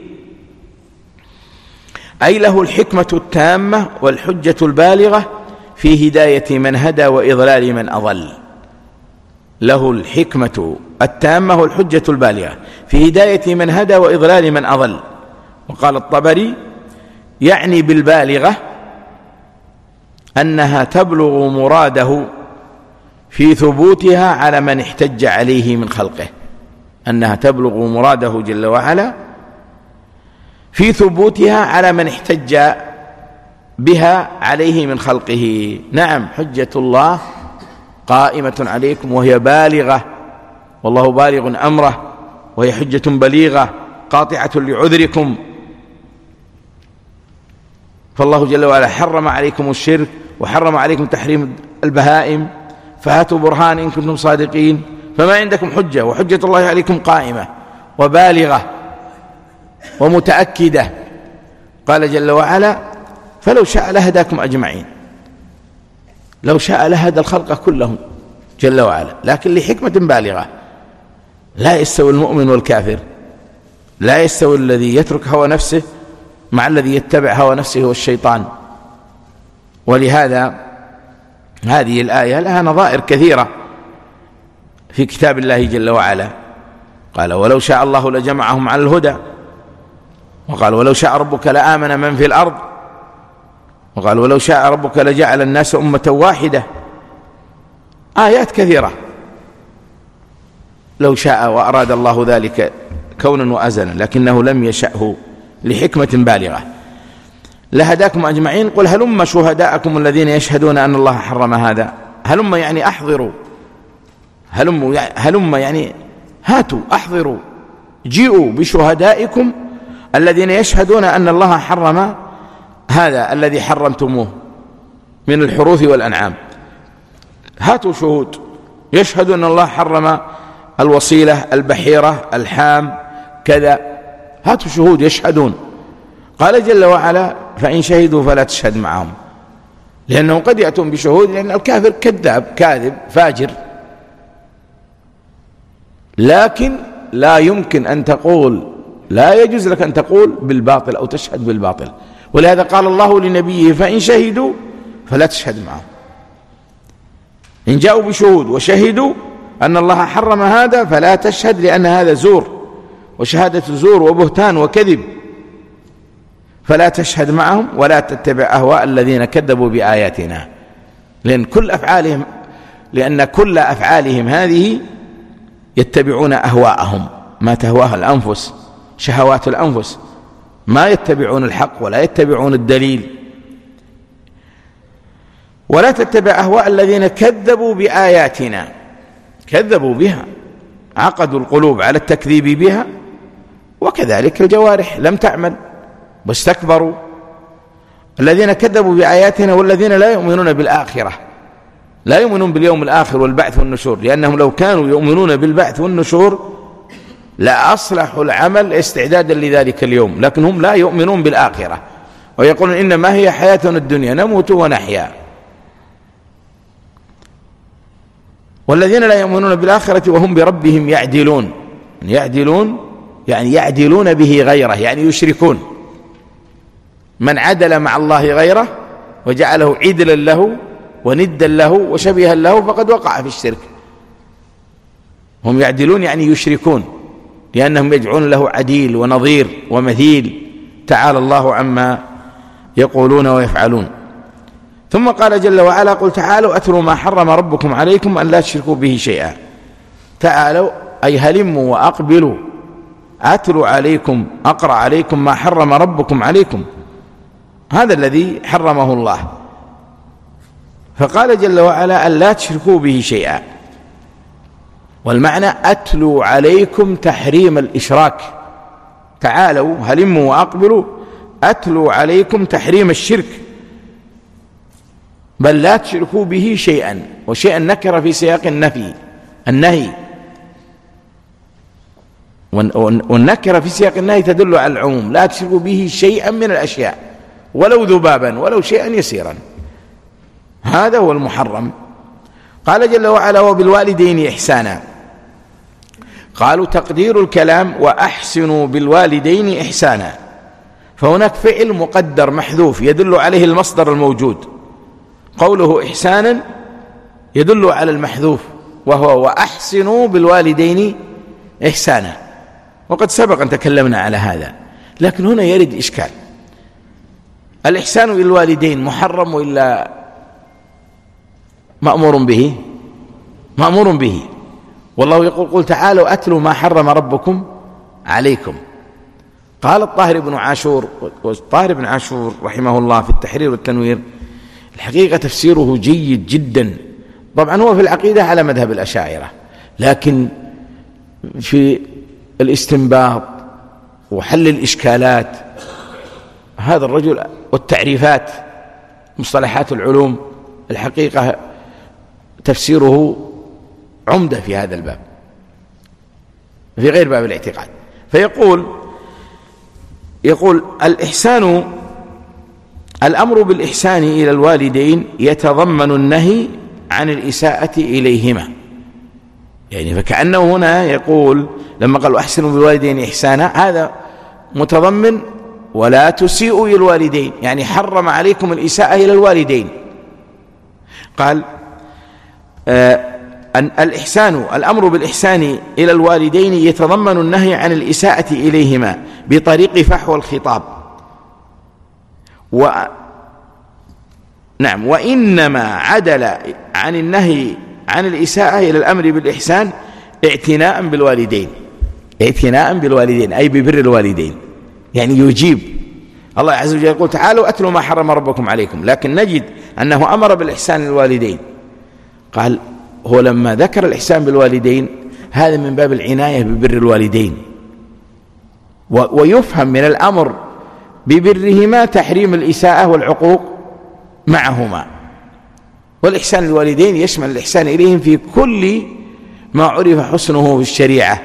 أي له الحكمة التامة والحجة البالغة في هداية من هدى وإضلال من أضل. له الحكمة التامة والحجة البالغة في هداية من هدى وإضلال من أضل. وقال الطبري يعني بالبالغة أنها تبلغ مراده في ثبوتها على من احتج عليه من خلقه، أنها تبلغ مراده جل وعلا في ثبوتها على من احتج بها عليه من خلقه. نعم، حجة الله قائمة عليكم وهي بالغة، والله بالغ أمره، وهي حجة بليغة قاطعة لعذركم. فالله جل وعلا حرم عليكم الشرك وحرم عليكم تحريم البهائم، فهاتوا برهان إن كنتم صادقين. فما عندكم حجة، وحجة الله عليكم قائمة وبالغة ومتأكدة. قال جل وعلا فلو شاء لهداكم أجمعين، لو شاء لهدى الخلق كلهم جل وعلا، لكن لحكمة بالغة. لا يستوي المؤمن والكافر، لا يستوي الذي يترك هوى نفسه مع الذي يتبع هوى نفسه والشيطان. ولهذا هذه الآية لها نظائر كثيرة في كتاب الله جل وعلا. قال ولو شاء الله لجمعهم على الهدى، وقال ولو شاء ربك لآمن من في الأرض، وقال ولو شاء ربك لجعل الناس أمة واحدة. آيات كثيرة. لو شاء وأراد الله ذلك كونا وأزلا، لكنه لم يشأه لحكمة بالغة. لهداكم أجمعين. قل هلم شهداءكم الذين يشهدون أن الله حرم هذا. هلم يعني أحضروا، هلم هلم يعني هاتوا، أحضروا، جيئوا بشهدائكم الذين يشهدون أن الله حرم هذا الذي حرمتموه من الحروث والأنعام. هاتوا شهود يشهدون أن الله حرم الوصيلة، البحيرة، الحام، كذا. هاتوا شهود يشهدون. قال جل وعلا فإن شهدوا فلا تشهد معهم، لأنهم قد يأتون بشهود، لأن الكافر كذاب كاذب فاجر. لكن لا يمكن أن تقول، لا يجوز لك أن تقول بالباطل أو تشهد بالباطل. ولهذا قال الله لنبيه فإن شهدوا فلا تشهد معهم. إن جاءوا بشهود وشهدوا أن الله حرم هذا فلا تشهد، لأن هذا زور، وشهادة زور وبهتان وكذب. فلا تشهد معهم ولا تتبع أهواء الذين كذبوا بآياتنا، لأن كل أفعالهم لأن كل أفعالهم هذه يتبعون أهواءهم، ما تهواه الأنفس، شهوات الأنفس، ما يتبعون الحق ولا يتبعون الدليل. ولا تتبع أهواء الذين كذبوا بآياتنا، كذبوا بها، عقدوا القلوب على التكذيب بها، وكذلك الجوارح لم تعمل واستكبروا. الذين كذبوا بآياتنا والذين لا يؤمنون بالآخرة، لا يؤمنون باليوم الآخر والبعث والنشور، لأنهم لو كانوا يؤمنون بالبعث والنشور لأصلحوا العمل استعدادا لذلك اليوم، لكن هم لا يؤمنون بالآخرة، ويقولون إنما هي حياتنا الدنيا نموت ونحيا. والذين لا يؤمنون بالآخرة وهم بربهم يعدلون، يعدلون يعني يعدلون به غيره، يعني يشركون. من عدل مع الله غيره وجعله عدلا له وندا له وشبيها له فقد وقع في الشرك. هم يعدلون يعني يشركون، لأنهم يجعلون له عديل ونظير ومثيل، تعالى الله عما يقولون ويفعلون. ثم قال جل وعلا قل تعالوا أتلوا ما حرم ربكم عليكم أن لا تشركوا به شيئا. تعالوا أي هلموا وأقبلوا أتلوا عليكم أقرأ عليكم ما حرم ربكم عليكم، هذا الذي حرمه الله. فقال جل وعلا أن لا تشركوا به شيئا، والمعنى أتلوا عليكم تحريم الإشراك. تعالوا هلموا وأقبلوا أتلوا عليكم تحريم الشرك، بل لا تشركوا به شيئا، وشيئا نكر في سياق النفي النهي، والنكرة في سياق النهي تدل على العموم، لا تشركوا به شيئا من الأشياء ولو ذبابا ولو شيئا يسيرا، هذا هو المحرم. قال جل وعلا وبالوالدين إحسانا. قالوا تقدير الكلام وأحسنوا بالوالدين إحسانا، فهناك فعل مقدر محذوف يدل عليه المصدر الموجود، قوله إحسانا يدل على المحذوف وهو وأحسنوا بالوالدين إحسانا، وقد سبق أن تكلمنا على هذا، لكن هنا يرد إشكال. الإحسان إلى الوالدين محرم وإلا مأمور به؟ مأمور به، والله يقول قل تعالوا أتلوا ما حرم ربكم عليكم. قال الطاهر بن عاشور، والطاهر بن عاشور رحمه الله في التحرير والتنوير الحقيقة تفسيره جيد جدا، طبعا هو في العقيدة على مذهب الأشاعرة، لكن في الاستنباط وحل الإشكالات هذا الرجل والتعريفات مصطلحات العلوم الحقيقة تفسيره عمدة في هذا الباب في غير باب الاعتقاد. فيقول يقول الإحسان الأمر بالإحسان إلى الوالدين يتضمن النهي عن الإساءة إليهما، يعني فكأنه هنا يقول لما قال أحسنوا بالوالدين إحسانا هذا متضمن ولا تسيئوا إلى الوالدين، يعني حرم عليكم الإساءة إلى الوالدين. قال آه الإحسان الأمر بالإحسان إلى الوالدين يتضمن النهي عن الإساءة إليهما بطريق فحوى الخطاب، و نعم وإنما عدل عن النهي عن الإساءة إلى الأمر بالإحسان اعتناء بالوالدين، اعتناء بالوالدين أي ببر الوالدين، يعني يجيب. الله عز وجل يقول تعالوا أتلوا ما حرم ربكم عليكم، لكن نجد أنه أمر بالإحسان للوالدين. قال هو لما ذكر الإحسان بالوالدين هذا من باب العناية ببر الوالدين، ويفهم من الأمر ببرهما تحريم الإساءة والعقوق معهما. والإحسان للوالدين يشمل الإحسان إليهم في كل ما عرف حسنه في الشريعة،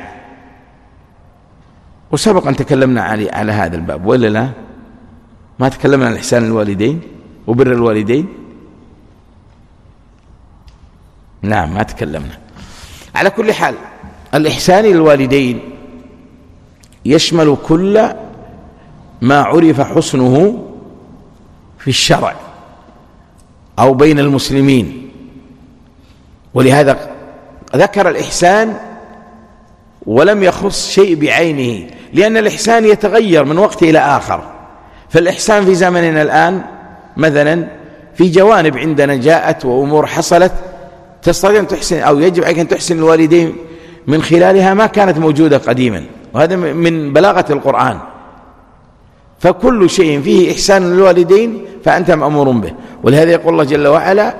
وسبق أن تكلمنا على على هذا الباب وإلا لا؟ ما تكلمنا عن الإحسان للوالدين وبر الوالدين؟ نعم ما تكلمنا. على كل حال الإحسان للوالدين يشمل كل ما عرف حسنه في الشرع أو بين المسلمين، ولهذا ذكر الإحسان ولم يخص شيء بعينه، لأن الإحسان يتغير من وقت إلى آخر. فالإحسان في زمننا الآن مثلا في جوانب عندنا جاءت وأمور حصلت تستطيع أن تحسن أو يجب عليك أن تحسن الوالدين من خلالها ما كانت موجودة قديما، وهذا من بلاغة القرآن. فكل شيء فيه إحسان للوالدين فأنت مأمور به، ولهذا يقول الله جل وعلا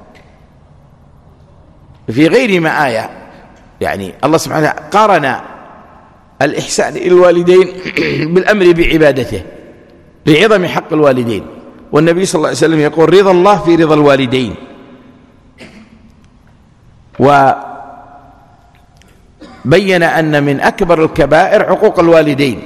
في غير ما آية، يعني الله سبحانه قارن الإحسان إلى الوالدين بالأمر بعبادته لعظم حق الوالدين، والنبي صلى الله عليه وسلم يقول رضا الله في رضا الوالدين. وبين أن من أكبر الكبائر عقوق الوالدين،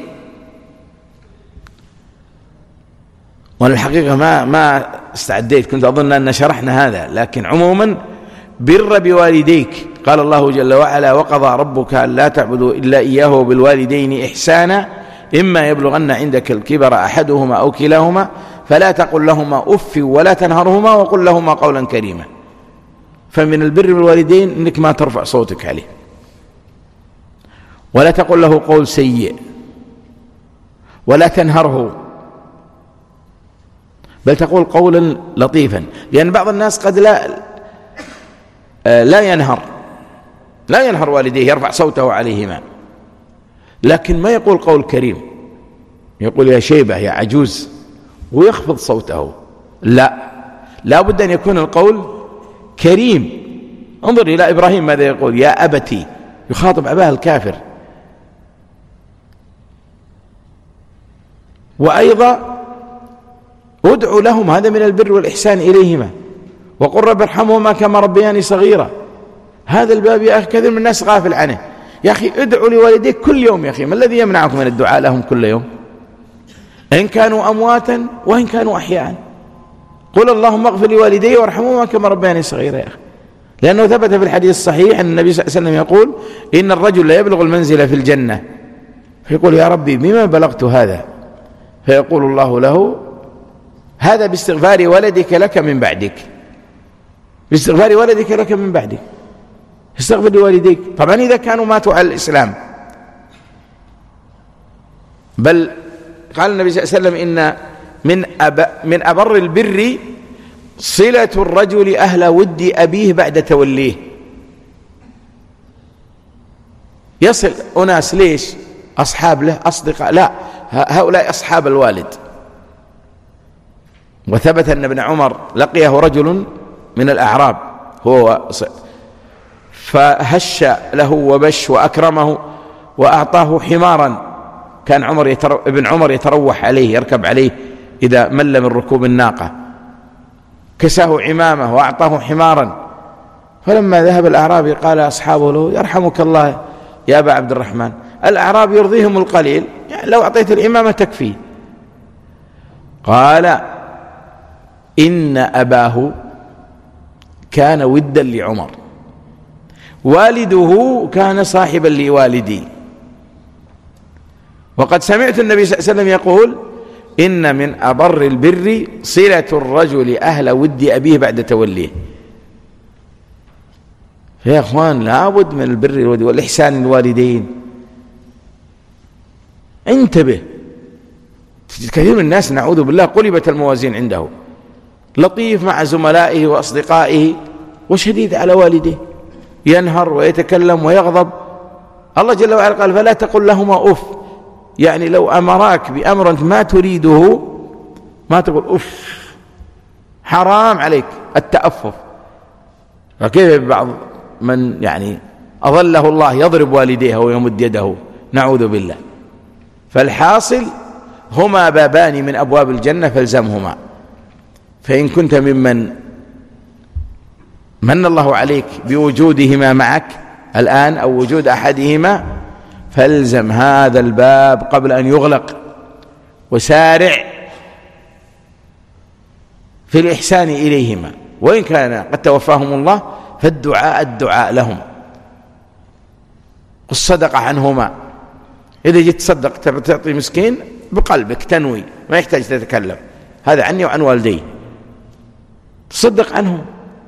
وأنا الحقيقة ما ما استعديت، كنت أظن أن شرحنا هذا، لكن عموما بر بوالديك. قال الله جل وعلا وقضى ربك ألا تعبدوا إلا إياه وبالوالدين إحسانا إما يبلغن عندك الكبر أحدهما أو كلاهما فلا تقل لهما أف ولا تنهرهما وقل لهما قولا كريما. فمن البر بالوالدين إنك ما ترفع صوتك عليه، ولا تقل له قول سيء، ولا تنهره، بل تقول قولا لطيفا، لأن بعض الناس قد لا لا ينهر لا ينهر والديه يرفع صوته عليهما، لكن ما يقول قول كريم، يقول يا شيبة يا عجوز ويخفض صوته، لا، لا بد أن يكون القول كريم. انظر إلى إبراهيم ماذا يقول، يا أبتي، يخاطب أباه الكافر. وأيضا ادعو لهم، هذا من البر والإحسان إليهما، وقل رب ارحمهما كما ربياني صغيرا. هذا الباب يا أخي كثير من الناس غافل عنه. يا أخي ادعوا لوالديك كل يوم، يا أخي ما الذي يمنعكم من الدعاء لهم كل يوم إن كانوا أمواتا وإن كانوا أحياء؟ قل اللهم اغفر لوالدي وارحمهما كما ربياني صغيرا يا أخي، لأنه ثبت في الحديث الصحيح أن النبي صلى الله عليه وسلم يقول إن الرجل لا يبلغ المنزل في الجنة فيقول يا ربي بما بلغت هذا، فيقول الله له هذا باستغفار ولدك لك من بعدك، باستغفار ولدك لك من بعدك، استغفر لوالديك. طبعا إذا كانوا ماتوا على الإسلام. بل قال النبي صلى الله عليه وسلم إن من أب من أبر البر صلة الرجل أهل ود أبيه بعد توليه. يصل أناس ليش؟ أصحاب له، أصدقاء، لا، هؤلاء أصحاب الوالد. وثبت أن ابن عمر لقيه رجل من الأعراب هو فهش له وبش وأكرمه وأعطاه حمارا، كان عمر يترو... ابن عمر يتروح عليه يركب عليه إذا مل من ركوب الناقة، كساه عمامه وأعطاه حمارا. فلما ذهب الأعرابي قال أصحابه له يرحمك الله يا أبا عبد الرحمن، الأعراب يرضيهم القليل، يعني لو أعطيت الإمامة تكفي. قال إن أباه كان ودا لعمر، والده كان صاحبا لوالدي، وقد سمعت النبي صلى الله عليه وسلم يقول إن من أبر البر صلة الرجل أهل ود أبيه بعد توليه. يا أخوان لابد من البر والإحسان للوالدين. انتبه، كثير من الناس نعوذ بالله قلبت الموازين عنده، لطيف مع زملائه وأصدقائه وشديد على والديه، ينهر ويتكلم ويغضب. الله جل وعلا قال فلا تقل لهما أف، يعني لو أمراك بأمر أنت ما تريده ما تقول أف، حرام عليك التأفف. فكيف بعض من يعني أظله الله يضرب والديه ويمد يده، نعوذ بالله. فالحاصل هما بابان من أبواب الجنة فالزمهما، فإن كنت ممن من الله عليك بوجودهما معك الآن أو وجود أحدهما فالزم هذا الباب قبل أن يغلق، وسارع في الإحسان إليهما، وإن كان قد توفاهم الله فالدعاء الدعاء لهم، الصدقة عنهما. إذا جيت تصدق تعطي مسكين بقلبك تنوي، ما يحتاج تتكلم، هذا عني وعن والدي، تصدق عنهم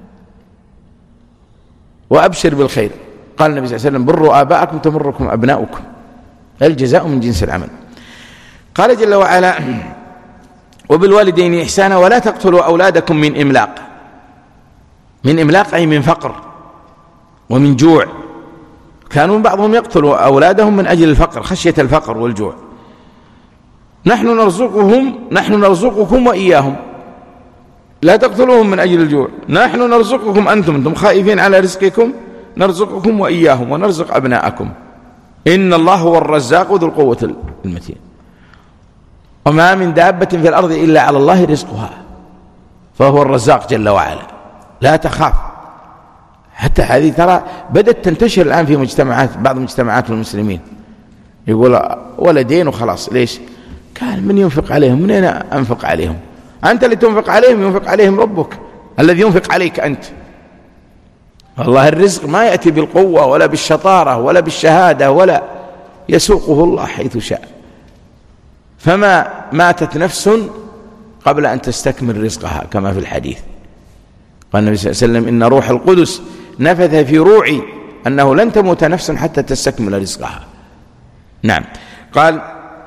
وأبشر بالخير. قال النبي صلى الله عليه وسلم بروا آباءكم تمركم أبناؤكم، الجزاء من جنس العمل. قال جل وعلا وبالوالدين إحسانا ولا تقتلوا أولادكم من إملاق. من إملاق أي من فقر ومن جوع. كانوا بعضهم يقتلوا أولادهم من أجل الفقر، خشية الفقر والجوع. نحن نرزقهم نحن نرزقكم وإياهم، لا تقتلوهم من أجل الجوع، نحن نرزقكم أنتم أنتم خائفين على رزقكم، نرزقكم وإياهم ونرزق أبناءكم، إن الله هو الرزاق ذو القوة المتين. وما من دابة في الأرض إلا على الله رزقها، فهو الرزاق جل وعلا، لا تخاف. حتى هذه ترى بدأت تنتشر الآن في مجتمعات بعض مجتمعات المسلمين، يقول ولدين وخلاص. ليش؟ قال من ينفق عليهم؟ من أين أنفق عليهم؟ أنت اللي تنفق عليهم، ينفق عليهم ربك الذي ينفق عليك أنت. والله الرزق ما يأتي بالقوة ولا بالشطارة ولا بالشهادة، ولا يسوقه الله حيث شاء. فما ماتت نفس قبل أن تستكمل رزقها كما في الحديث. قال النبي صلى الله عليه وسلم إن روح القدس نفث في روعي أنه لن تموت نفس حتى تستكمل رزقها. نعم. قال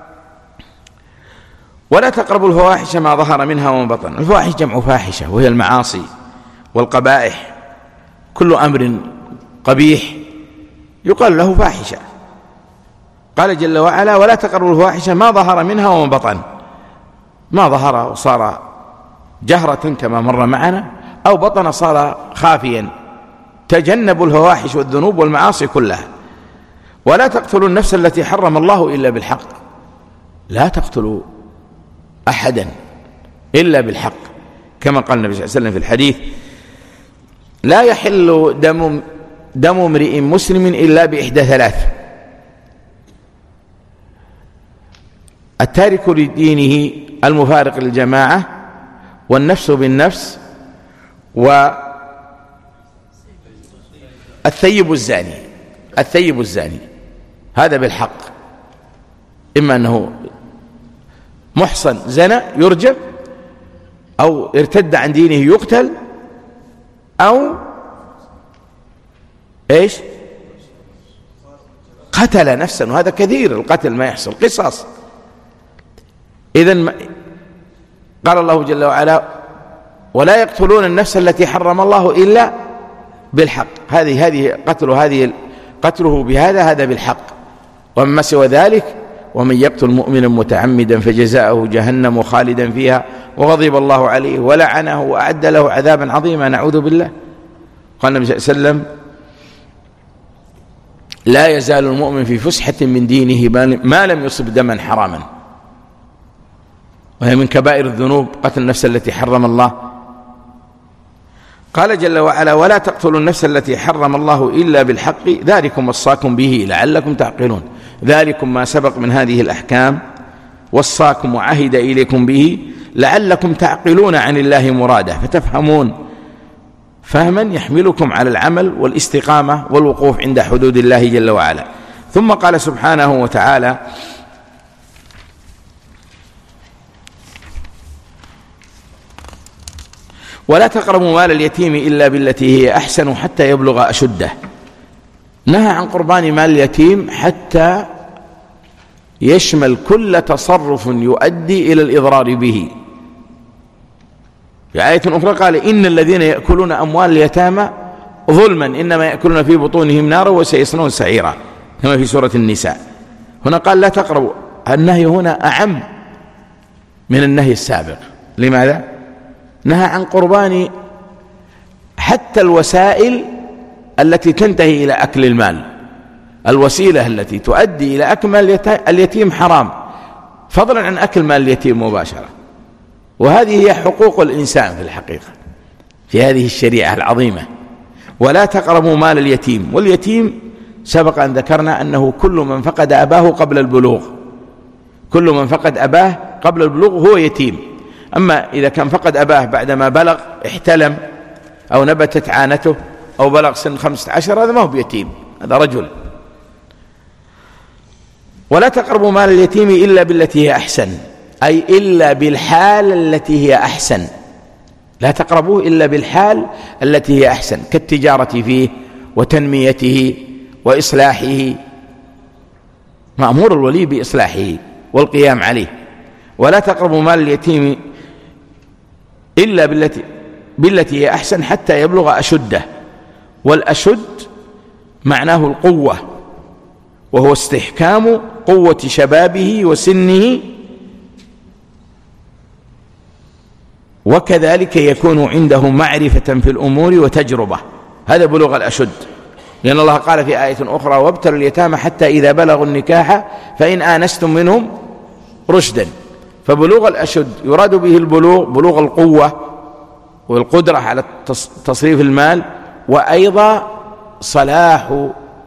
ولا تقربوا الفواحش ما ظهر منها وما بطن. الفواحش جمع فاحشة، وهي المعاصي والقبائح، كل أمر قبيح يقال له فاحشة. قال جل وعلا: ولا تقربوا الفواحش ما ظهر منها وما بطن. ما ظهر وصار جهرة كما مر معنا، أو بطن صار خافيا. تجنبوا الفواحش والذنوب والمعاصي كلها. ولا تقتلوا النفس التي حرم الله إلا بالحق. لا تقتلوا أحدا إلا بالحق، كما قال النبي صلى الله عليه وسلم في الحديث: لا يحل دم دم امرئ مسلم إلا بإحدى ثلاث: التارك لدينه المفارق للجماعة، والنفس بالنفس، والثيب الزاني. الثيب الزاني هذا بالحق، إما أنه محصن زنا يرجم، أو ارتد عن دينه يقتل، أو إيش قتل نفسا، وهذا كثير القتل ما يحصل قصاص. إذن قال الله جل وعلا: ولا يقتلون النفس التي حرم الله إلا بالحق. هذه هذه قتله هذه قتله بهذا هذا بالحق. وما سوى ذلك: ومن يقتل مؤمنا متعمدا فجزاؤه جهنم خالدا فيها وغضب الله عليه ولعنه وأعد له عذابا عظيما. نعوذ بالله. قال النبي صلى الله عليه وسلم: لا يزال المؤمن في فسحة من دينه ما لم يصب دما حراما. وهي من كبائر الذنوب قتل النفس التي حرم الله. قال جل وعلا: ولا تقتلوا النفس التي حرم الله إلا بالحق ذلكم وصاكم به لعلكم تعقلون. ذلكم ما سبق من هذه الأحكام، وصاكم وعهد إليكم به لعلكم تعقلون عن الله مراده، فتفهمون فهما يحملكم على العمل والاستقامة والوقوف عند حدود الله جل وعلا. ثم قال سبحانه وتعالى: ولا تقربوا مال اليتيم إلا بالتي هي أحسن حتى يبلغ أشده. نهى عن قربان مال اليتيم حتى يشمل كل تصرف يؤدي إلى الإضرار به. في آية أخرى قال: إن الذين يأكلون أموال اليتامى ظلما إنما يأكلون في بطونهم نارا وسيصلون سعيرا، كما في سورة النساء. هنا قال: لا تقربوا. النهي هنا أعم من النهي السابق. لماذا؟ نهى عن قربان حتى الوسائل التي تنتهي إلى أكل المال. الوسيلة التي تؤدي إلى أكل اليتيم حرام، فضلا عن أكل مال اليتيم مباشرة. وهذه هي حقوق الإنسان في الحقيقة في هذه الشريعة العظيمة. ولا تقربوا مال اليتيم. واليتيم سبق أن ذكرنا أنه كل من فقد أباه قبل البلوغ. كل من فقد أباه قبل البلوغ هو يتيم. أما إذا كان فقد أباه بعدما بلغ، احتلم أو نبتت عانته أو بلغ سن خمسة عشر، هذا ما هو بيتيم، هذا رجل. ولا تقربوا مال اليتيم إلا بالتي هي أحسن، أي إلا بالحال التي هي أحسن. لا تقربوه إلا بالحال التي هي أحسن، كالتجارة فيه وتنميته وإصلاحه. مأمور الولي بإصلاحه والقيام عليه. ولا تقربوا مال اليتيم إلا بالتي, بالتي هي أحسن حتى يبلغ أشده. والأشد معناه القوة، وهو استحكام قوة شبابه وسنه، وكذلك يكون عنده معرفة في الأمور وتجربة. هذا بلوغ الأشد، لأن الله قال في آية أخرى: وابتلوا اليتامى حتى إذا بلغوا النكاح فإن آنستم منهم رشدا. فبلوغ الأشد يراد به البلوغ بلوغ القوة والقدرة على تصريف المال، وأيضا صلاح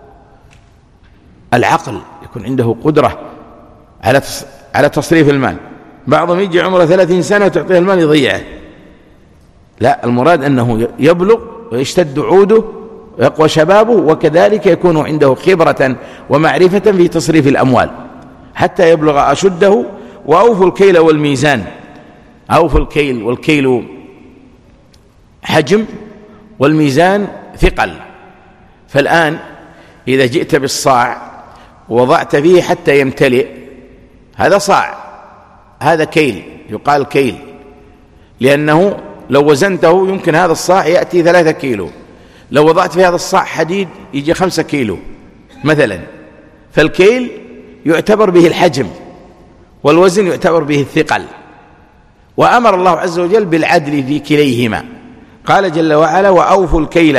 العقل، يكون عنده قدرة على على تصريف المال. بعضهم يجي عمره ثلاثين سنة وتعطيه المال يضيعه. لا، المراد أنه يبلغ ويشتد عوده ويقوى شبابه، وكذلك يكون عنده خبرة ومعرفة في تصريف الأموال حتى يبلغ أشده. وأوفوا الكيل والميزان. أوفوا الكيل، والكيل حجم والميزان ثقل. فالآن إذا جئت بالصاع ووضعت فيه حتى يمتلئ، هذا صاع، هذا كيل، يقال كيل، لأنه لو وزنته يمكن هذا الصاع يأتي ثلاثة كيلو. لو وضعت في هذا الصاع حديد يجي خمسة كيلو، مثلا، فالكيل يعتبر به الحجم والوزن يعتبر به الثقل، وأمر الله عز وجل بالعدل في كليهما. قال جل وعلا: وأوفوا الكيل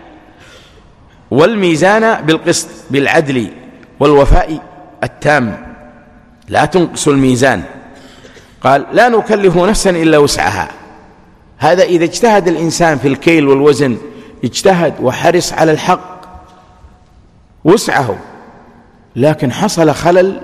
والميزان بالقسط، بالعدل والوفاء التام، لا تنقصوا الميزان. قال: لا نكلف نفسا إلا وسعها. هذا إذا اجتهد الإنسان في الكيل والوزن، اجتهد وحرص على الحق وسعه، لكن حصل خلل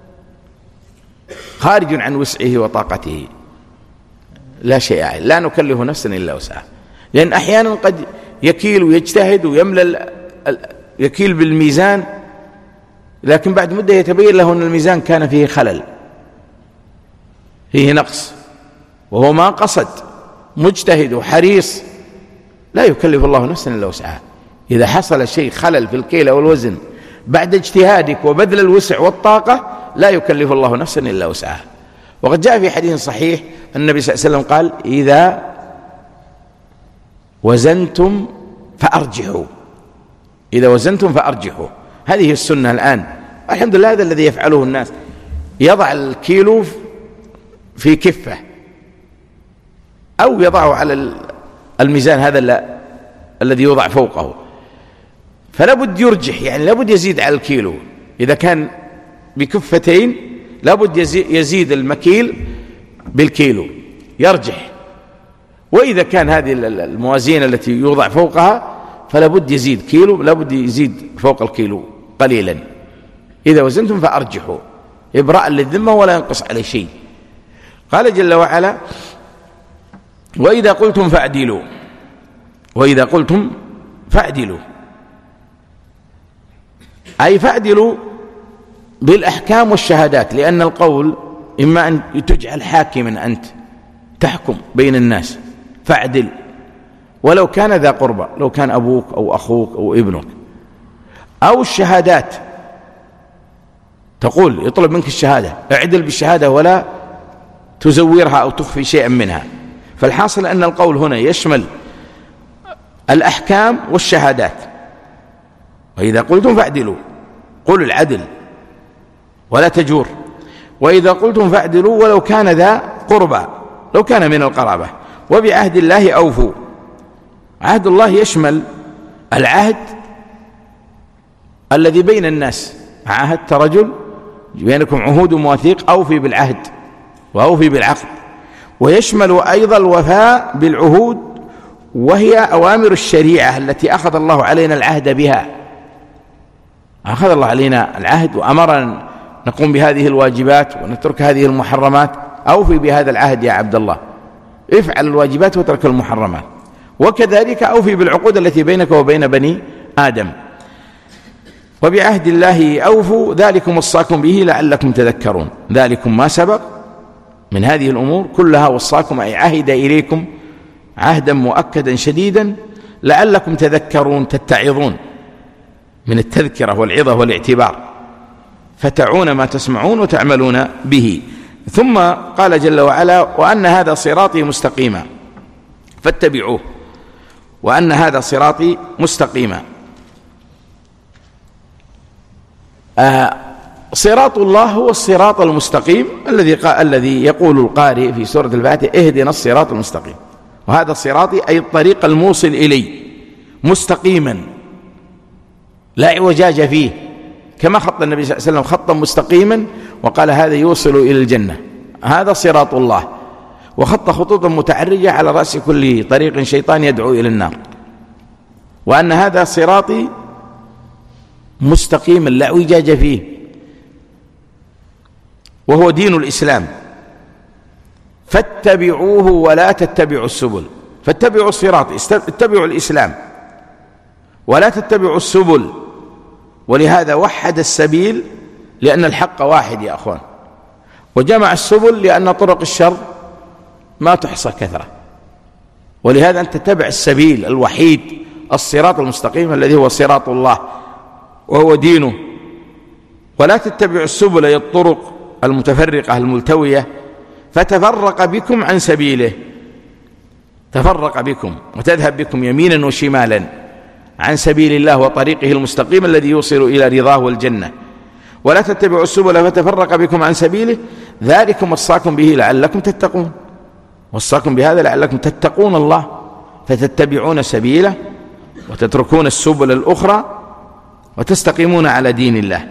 خارج عن وسعه وطاقته، لا شيء عليه، لا نكلف نفسا إلا وسعها. لأن أحيانا قد يكيل ويجتهد ويملى يكيل بالميزان، لكن بعد مدة يتبين له أن الميزان كان فيه خلل، فيه نقص، وهو ما قصد، مجتهد وحريص، لا يكلف الله نفسا إلا وسعها. إذا حصل شيء خلل في الكيل أو الوزن بعد اجتهادك وبذل الوسع والطاقة، لا يكلف الله نفسا إلا وسعها. وقد جاء في حديث صحيح النبي صلى الله عليه وسلم قال: إذا وزنتم فأرجحوا، إذا وزنتم فأرجحوا. هذه السنة الآن، الحمد لله. هذا الذي يفعله الناس، يضع الكيلو في كفة أو يضعه على الميزان هذا الذي يوضع فوقه، فلا بد يرجح، يعني لا بد يزيد على الكيلو. إذا كان بكفتين لا بد يزيد المكيل بالكيلو، يرجح. وإذا كان هذه الموازين التي يوضع فوقها فلا بد يزيد كيلو، لا بد يزيد فوق الكيلو قليلا. إذا وزنتم فأرجحوا، إبراء للذمة ولا ينقص عليه شيء. قال جل وعلا: وإذا قلتم فاعدلوا، وإذا قلتم فاعدلوا، أي فاعدلوا بالأحكام والشهادات، لأن القول إما أن تجعل حاكما أنت تحكم بين الناس، فاعدل، ولو كان ذا قربى، لو كان أبوك أو أخوك أو ابنك. أو الشهادات، تقول يطلب منك الشهادة، اعدل بالشهادة ولا تزورها أو تخفي شيئا منها. فالحاصل أن القول هنا يشمل الأحكام والشهادات. وإذا قلتم فاعدلوا، قل العدل ولا تجور. وإذا قلتم فاعدلوا ولو كان ذا قربى، لو كان من القرابة. وبعهد الله أوفوا، عهد الله يشمل العهد الذي بين الناس، عاهدت رجل بينكم عهود ومواثيق، أوفي بالعهد وأوفي بالعقد. ويشمل أيضا الوفاء بالعهود، وهي أوامر الشريعة التي أخذ الله علينا العهد بها. أخذ الله علينا العهد وأمرنا نقوم بهذه الواجبات ونترك هذه المحرمات. أوفي بهذا العهد يا عبد الله، افعل الواجبات وترك المحرمات. وكذلك أوفي بالعقود التي بينك وبين بني آدم. وبعهد الله أوفوا، ذلكم وصاكم به لعلكم تذكرون. ذلكم ما سبق من هذه الأمور كلها وصاكم، أي عهد إليكم عهدا مؤكدا شديدا لعلكم تذكرون، تتعظون من التذكرة والعظة والاعتبار، فتعون ما تسمعون وتعملون به. ثم قال جل وعلا: وأن هذا صراطي مستقيما فاتبعوه، وأن هذا صراطي مستقيما. آه صراط الله هو الصراط المستقيم الذي الذي يقول القارئ في سورة الفاتحة: اهدنا الصراط المستقيم. وهذا صراطي أي الطريق الموصل إلي، مستقيما لا اعوجاج فيه، كما خط النبي صلى الله عليه وسلم خطا مستقيما وقال: هذا يوصل إلى الجنة، هذا صراط الله. وخط خطوطا متعرجة على رأس كل طريق شيطان يدعو إلى النار. وأن هذا صراطي مستقيما لا اعوجاج فيه، وهو دين الإسلام، فاتبعوه ولا تتبعوا السبل. فاتبعوا الصراط، اتبعوا الإسلام ولا تتبعوا السبل. ولهذا وحد السبيل لأن الحق واحد يا أخوان، وجمع السبل لأن طرق الشر ما تحصى كثرة. ولهذا أنت تتبع السبيل الوحيد، الصراط المستقيم الذي هو صراط الله وهو دينه. ولا تتبعوا السبل، أي الطرق المتفرقة الملتوية، فتفرق بكم عن سبيله، تفرق بكم وتذهب بكم يمينا وشمالا عن سبيل الله وطريقه المستقيم الذي يوصل إلى رضاه والجنة، ولا تتبعوا السبل فتفرق بكم عن سبيله، ذلكم وصاكم به لعلكم تتقون. وصاكم بهذا لعلكم تتقون الله، فتتبعون سبيله وتتركون السبل الأخرى وتستقيمون على دين الله.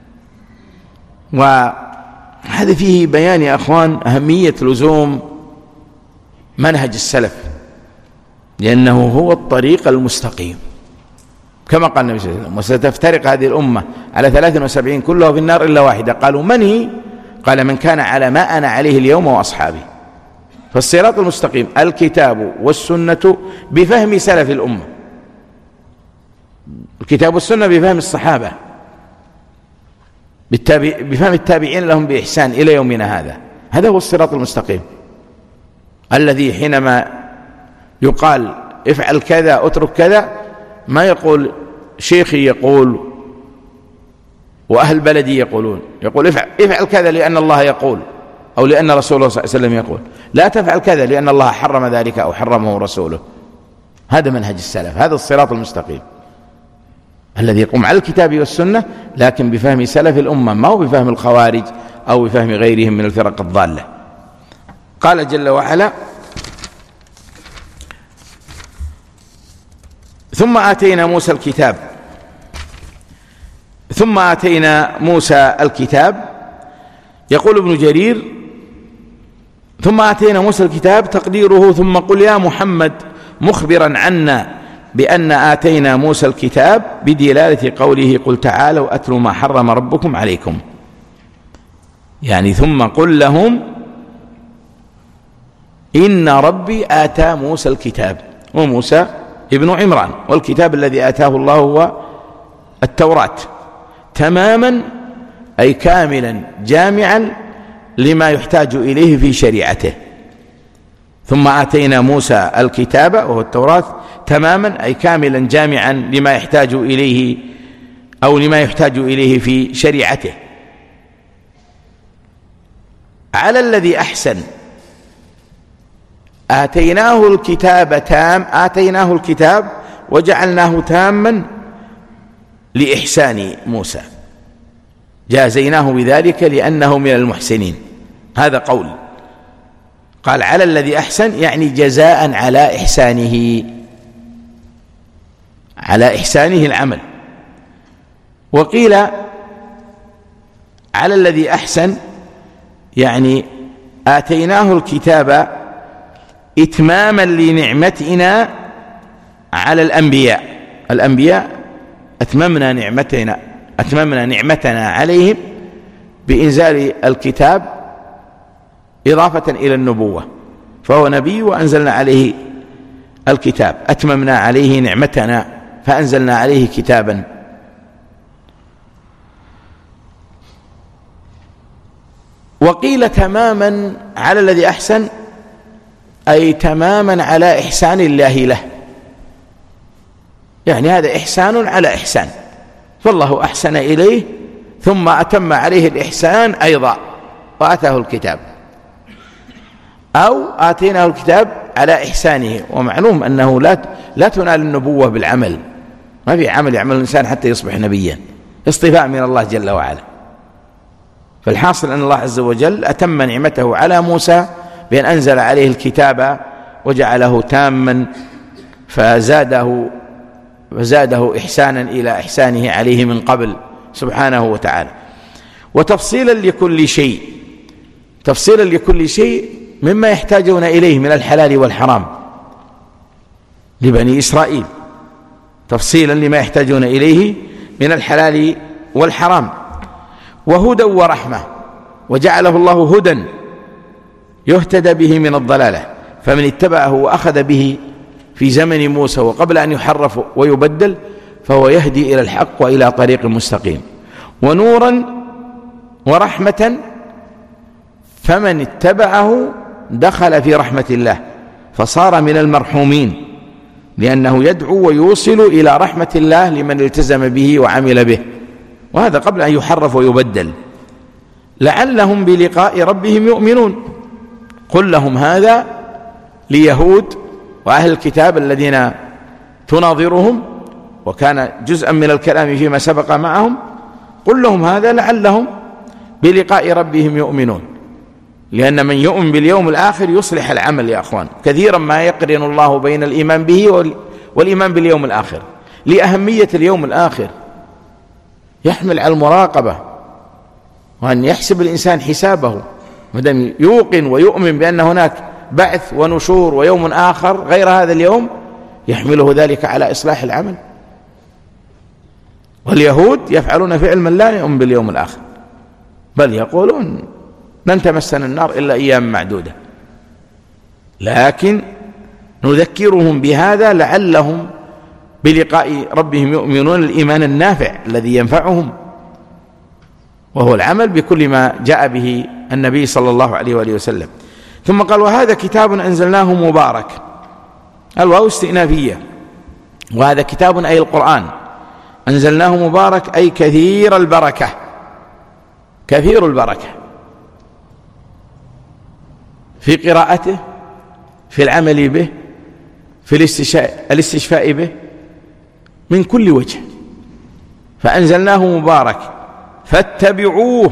وهذا فيه بيان يا أخوان أهمية لزوم منهج السلف، لأنه هو الطريق المستقيم كما قال النبي صلى الله عليه وسلم: وستفترق هذه الأمة على ثلاث وسبعين كلها في النار إلا واحدة. قالوا: من هي؟ قال: من كان على ما أنا عليه اليوم وأصحابي. فالصراط المستقيم الكتاب والسنة بفهم سلف الأمة، الكتاب والسنة بفهم الصحابة، بفهم التابعين لهم بإحسان إلى يومنا هذا. هذا هو الصراط المستقيم الذي حينما يقال افعل كذا اترك كذا، ما يقول شيخي يقول وأهل بلدي يقولون، يقول افعل, افعل كذا لأن الله يقول أو لأن رسوله صلى الله عليه وسلم يقول، لا تفعل كذا لأن الله حرم ذلك أو حرمه رسوله. هذا منهج السلف، هذا الصراط المستقيم الذي يقوم على الكتاب والسنة، لكن بفهم سلف الأمة، ما هو بفهم الخوارج أو بفهم غيرهم من الفرق الضالة. قال جل وعلا: ثم آتينا موسى الكتاب ثم آتينا موسى الكتاب يقول ابن جرير: ثم آتينا موسى الكتاب تقديره ثم قل يا محمد، مخبرا عنا بأن آتينا موسى الكتاب، بدلالة قوله: قل تعالوا أتلوا ما حرم ربكم عليكم. يعني ثم قل لهم إن ربي آتى موسى الكتاب، وموسى ابن عمران، والكتاب الذي آتاه الله هو التوراة، تماما أي كاملا جامعا لما يحتاج إليه في شريعته. ثم آتينا موسى الكتاب وهو التوراة تماما أي كاملا جامعا لما يحتاج إليه أو لما يحتاج إليه في شريعته. على الذي أحسن آتيناه الكتاب تام آتيناه الكتاب وجعلناه تاما لإحسان موسى، جازيناه بذلك لأنه من المحسنين. هذا قول. قال على الذي أحسن يعني جزاء على إحسانه، على إحسانه العمل. وقيل على الذي أحسن يعني آتيناه الكتاب إتماما لنعمتنا على الأنبياء. الأنبياء أتممنا نعمتنا أتممنا نعمتنا عليهم بإنزال الكتاب إضافة إلى النبوة، فهو نبي وأنزلنا عليه الكتاب، أتممنا عليه نعمتنا فأنزلنا عليه كتابا. وقيل تماما على الذي أحسن أي تماما على إحسان الله له، يعني هذا إحسان على إحسان، فالله أحسن إليه ثم أتم عليه الإحسان أيضا وآتاه الكتاب، أو آتيناه الكتاب على إحسانه. ومعلوم أنه لا لا تنال النبوة بالعمل، ما في عمل يعمل الإنسان حتى يصبح نبيا، اصطفاء من الله جل وعلا. فالحاصل أن الله عز وجل أتم نعمته على موسى بأن أنزل عليه الكتاب وجعله تاما، فزاده فزاده إحسانا إلى إحسانه عليه من قبل سبحانه وتعالى. وتفصيلا لكل شيء، تفصيلا لكل شيء مما يحتاجون إليه من الحلال والحرام لبني إسرائيل، تفصيلا لما يحتاجون إليه من الحلال والحرام. وهدى ورحمة، وجعله الله هدى يهتدى به من الضلالة، فمن اتبعه وأخذ به في زمن موسى وقبل أن يحرف ويبدل فهو يهدي إلى الحق وإلى طريق مستقيم. ونورا ورحمة، فمن اتبعه دخل في رحمة الله فصار من المرحومين، لأنه يدعو ويوصل إلى رحمة الله لمن التزم به وعمل به، وهذا قبل أن يحرف ويبدل. لعلهم بلقاء ربهم يؤمنون، قل لهم هذا ليهود وأهل الكتاب الذين تناظرهم وكان جزءا من الكلام فيما سبق معهم، قل لهم هذا لعلهم بلقاء ربهم يؤمنون، لأن من يؤمن باليوم الآخر يصلح العمل يا أخوان. كثيرا ما يقرن الله بين الإيمان به والإيمان باليوم الآخر لأهمية اليوم الآخر، يحمل على المراقبة وأن يحسب الإنسان حسابه، مدام يوقن ويؤمن بأن هناك بعث ونشور ويوم آخر غير هذا اليوم يحمله ذلك على إصلاح العمل. واليهود يفعلون فعل من لا يؤمن باليوم الآخر، بل يقولون لن تمسنا النار إلا أيام معدودة، لكن نذكرهم بهذا لعلهم بلقاء ربهم يؤمنون، الإيمان النافع الذي ينفعهم، وهو العمل بكل ما جاء به النبي صلى الله عليه وآله وسلم. ثم قال وهذا كتاب أنزلناه مبارك، الواو استئنافية، وهذا كتاب أي القرآن، أنزلناه مبارك أي كثير البركة، كثير البركة في قراءته، في العمل به، في الاستشفاء به، من كل وجه. فأنزلناه مبارك فاتبعوه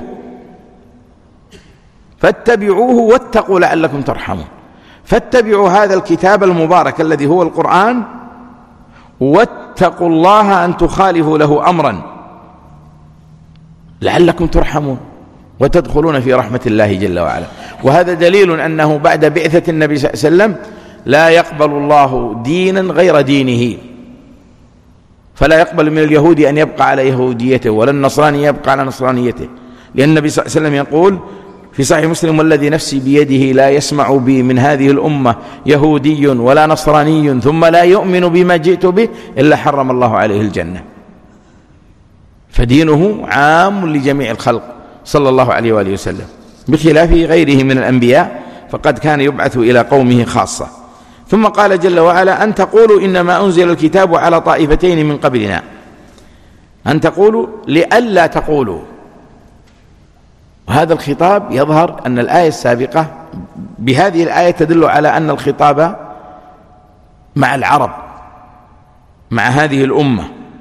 فاتبعوه واتقوا لعلكم ترحمون. فاتبعوا هذا الكتاب المبارك الذي هو القرآن، واتقوا الله أن تخالفوا له أمرا لعلكم ترحمون وتدخلون في رحمة الله جل وعلا. وهذا دليل أنه بعد بعثة النبي صلى الله عليه وسلم لا يقبل الله دينا غير دينه، فلا يقبل من اليهود أن يبقى على يهوديته ولا النصراني يبقى على نصرانيته، لأن النبي صلى الله عليه وسلم يقول في صحيح مسلم والذي نفسي بيده لا يسمع بي من هذه الأمة يهودي ولا نصراني ثم لا يؤمن بما جئت به إلا حرم الله عليه الجنة. فدينه عام لجميع الخلق صلى الله عليه وآله وسلم، بخلاف غيره من الأنبياء فقد كان يبعث إلى قومه خاصة. ثم قال جل وعلا أن تقولوا إنما أنزل الكتاب على طائفتين من قبلنا، أن تقولوا لئلا تقولوا. وهذا الخطاب يظهر أن الآية السابقة بهذه الآية تدل على أن الخطاب مع العرب، مع هذه الأمة،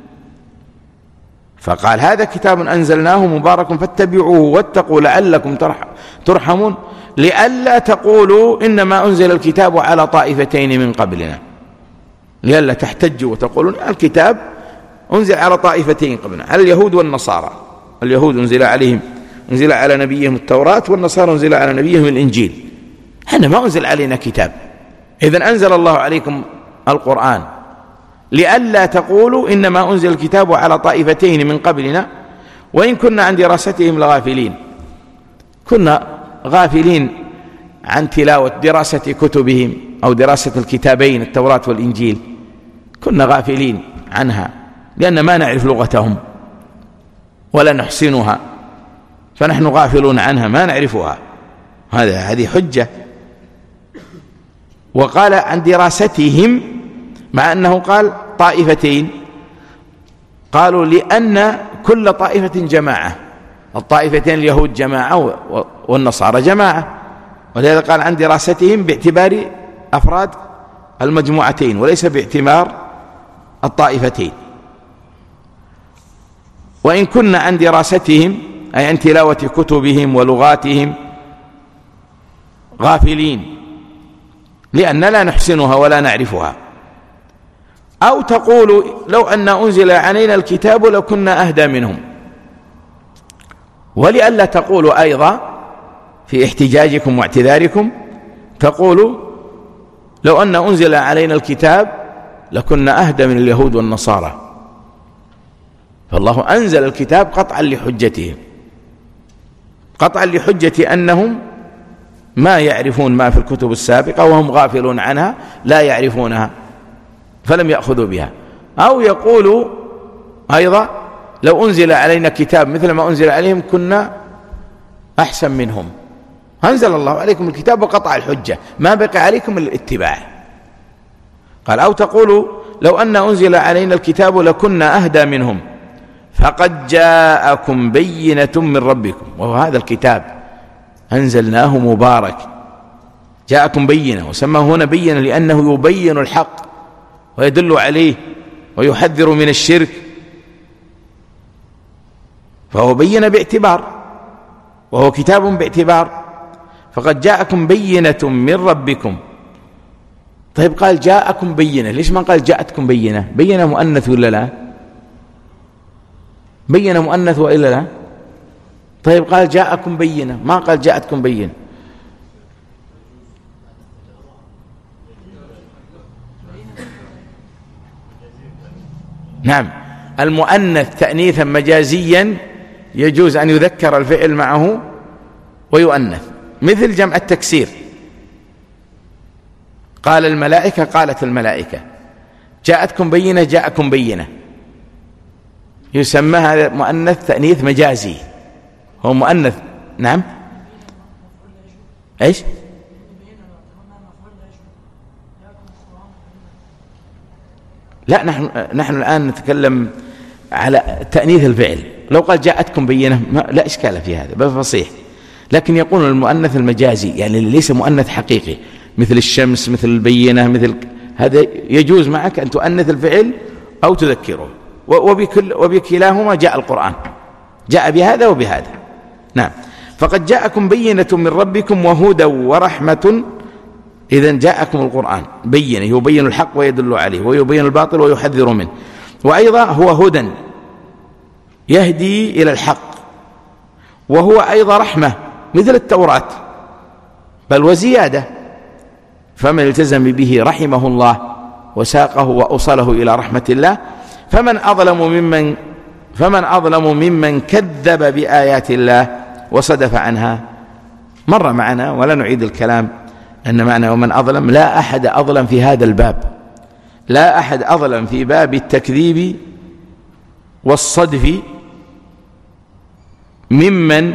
فقال هذا كتاب أنزلناه مبارك فاتبعوه واتقوا لعلكم ترحمون، لئلا تقولوا إنما أنزل الكتاب على طائفتين من قبلنا، لئلا تحتجوا وتقولون الكتاب أنزل على طائفتين قبلنا، على اليهود والنصارى. اليهود أنزل عليهم أنزل على نبيهم التوراة، والنصارى أنزل على نبيهم الإنجيل، احنا ما أنزل علينا كتاب، إذن أنزل الله عليكم القرآن. لئلا تقولوا إنما أنزل الكتاب على طائفتين من قبلنا وإن كنا عن دراستهم لغافلين، كنا غافلين عن تلاوة دراسة كتبهم أو دراسة الكتابين التوراة والإنجيل، كنا غافلين عنها لأن ما نعرف لغتهم ولا نحسنها، فنحن غافلون عنها ما نعرفها، هذا هذه حجة. وقال عن دراستهم مع أنه قال طائفتين، قالوا لأن كل طائفة جماعة، الطائفتين اليهود جماعة والنصارى جماعة، ولهذا قال عن دراستهم باعتبار أفراد المجموعتين وليس باعتبار الطائفتين. وإن كنا عن دراستهم أي عن تلاوة كتبهم ولغاتهم غافلين لأن لا نحسنها ولا نعرفها. أو تقولوا لو أن أنزل علينا الكتاب لكنا أهدى منهم، ولئلا تقولوا أيضا في احتجاجكم واعتذاركم تقولوا لو أن أنزل علينا الكتاب لكنا أهدى من اليهود والنصارى، فالله أنزل الكتاب قطعا لحجتهم، قطعا لحجة أنهم ما يعرفون ما في الكتب السابقة وهم غافلون عنها لا يعرفونها فلم يأخذوا بها. أو يقولوا أيضا لو أنزل علينا كتاب مثل ما أنزل عليهم كنا أحسن منهم، أنزل الله عليكم الكتاب وقطع الحجة ما بقى عليكم الاتباع. قال أو تقولوا لو أن أنزل علينا الكتاب لكنا أهدى منهم فقد جاءكم بينة من ربكم، وهو هذا الكتاب أنزلناه مبارك جاءكم بينة، وسماه هنا بينة لأنه يبين الحق ويدل عليه ويحذر من الشرك، فهو بين باعتبار، وهو كتاب باعتبار. فقد جاءكم بينة من ربكم. طيب قال جاءكم بينة، ليش ما قال جاءتكم بينة؟ بينة مؤنث ولا لا؟ بينة مؤنث وإلا لا؟ طيب قال جاءكم بينة، ما قال جاءتكم بينة. نعم، المؤنث تأنيثا مجازيا يجوز أن يذكر الفعل معه ويؤنث، مثل جمع التكسير. قال الملائكة، قالت الملائكة. جاءتكم بينة، جاءكم بينة، يسمى هذا مؤنث تأنيث مجازي، هو مؤنث. نعم، ايش؟ لا، نحن نحن الآن نتكلم على تأنيث الفعل. لو قال جاءتكم بينة لا إشكال في هذا، بل فصيح. لكن يقول المؤنث المجازي، يعني ليس مؤنث حقيقي، مثل الشمس، مثل البينة، مثل هذا، يجوز معك أن تؤنث الفعل أو تذكره، وبكل وبكلاهما جاء القرآن، جاء بهذا وبهذا. نعم، فقد جاءكم بينة من ربكم وهدى ورحمة. إذن جاءكم القرآن بينة، يبين الحق ويدل عليه، ويبين الباطل ويحذر منه. وأيضا هو هدى يهدي إلى الحق، وهو أيضا رحمة مثل التوراة، بل وزيادة. فمن التزم به رحمه الله وساقه وأوصله إلى رحمة الله. فمن أظلم ممن فمن أظلم ممن كذب بآيات الله وصدف عنها. مر معنا ولا نعيد الكلام أن معنى ومن أظلم، لا أحد أظلم في هذا الباب، لا أحد أظلم في باب التكذيب والصدف ممن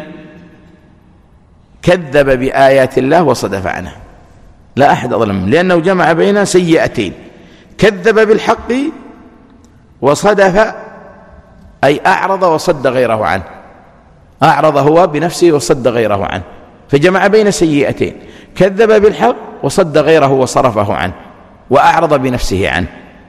كذب بآيات الله وصدف عنها. لا أحد أظلم، لأنه جمع بين سيئتين: كذب بالحق وصدف، أي أعرض وصد غيره عنه. أعرض هو بنفسه وصد غيره عنه، فجمع بين سيئتين: كذب بالحق وصد غيره وصرفه عنه وأعرض بنفسه عنه.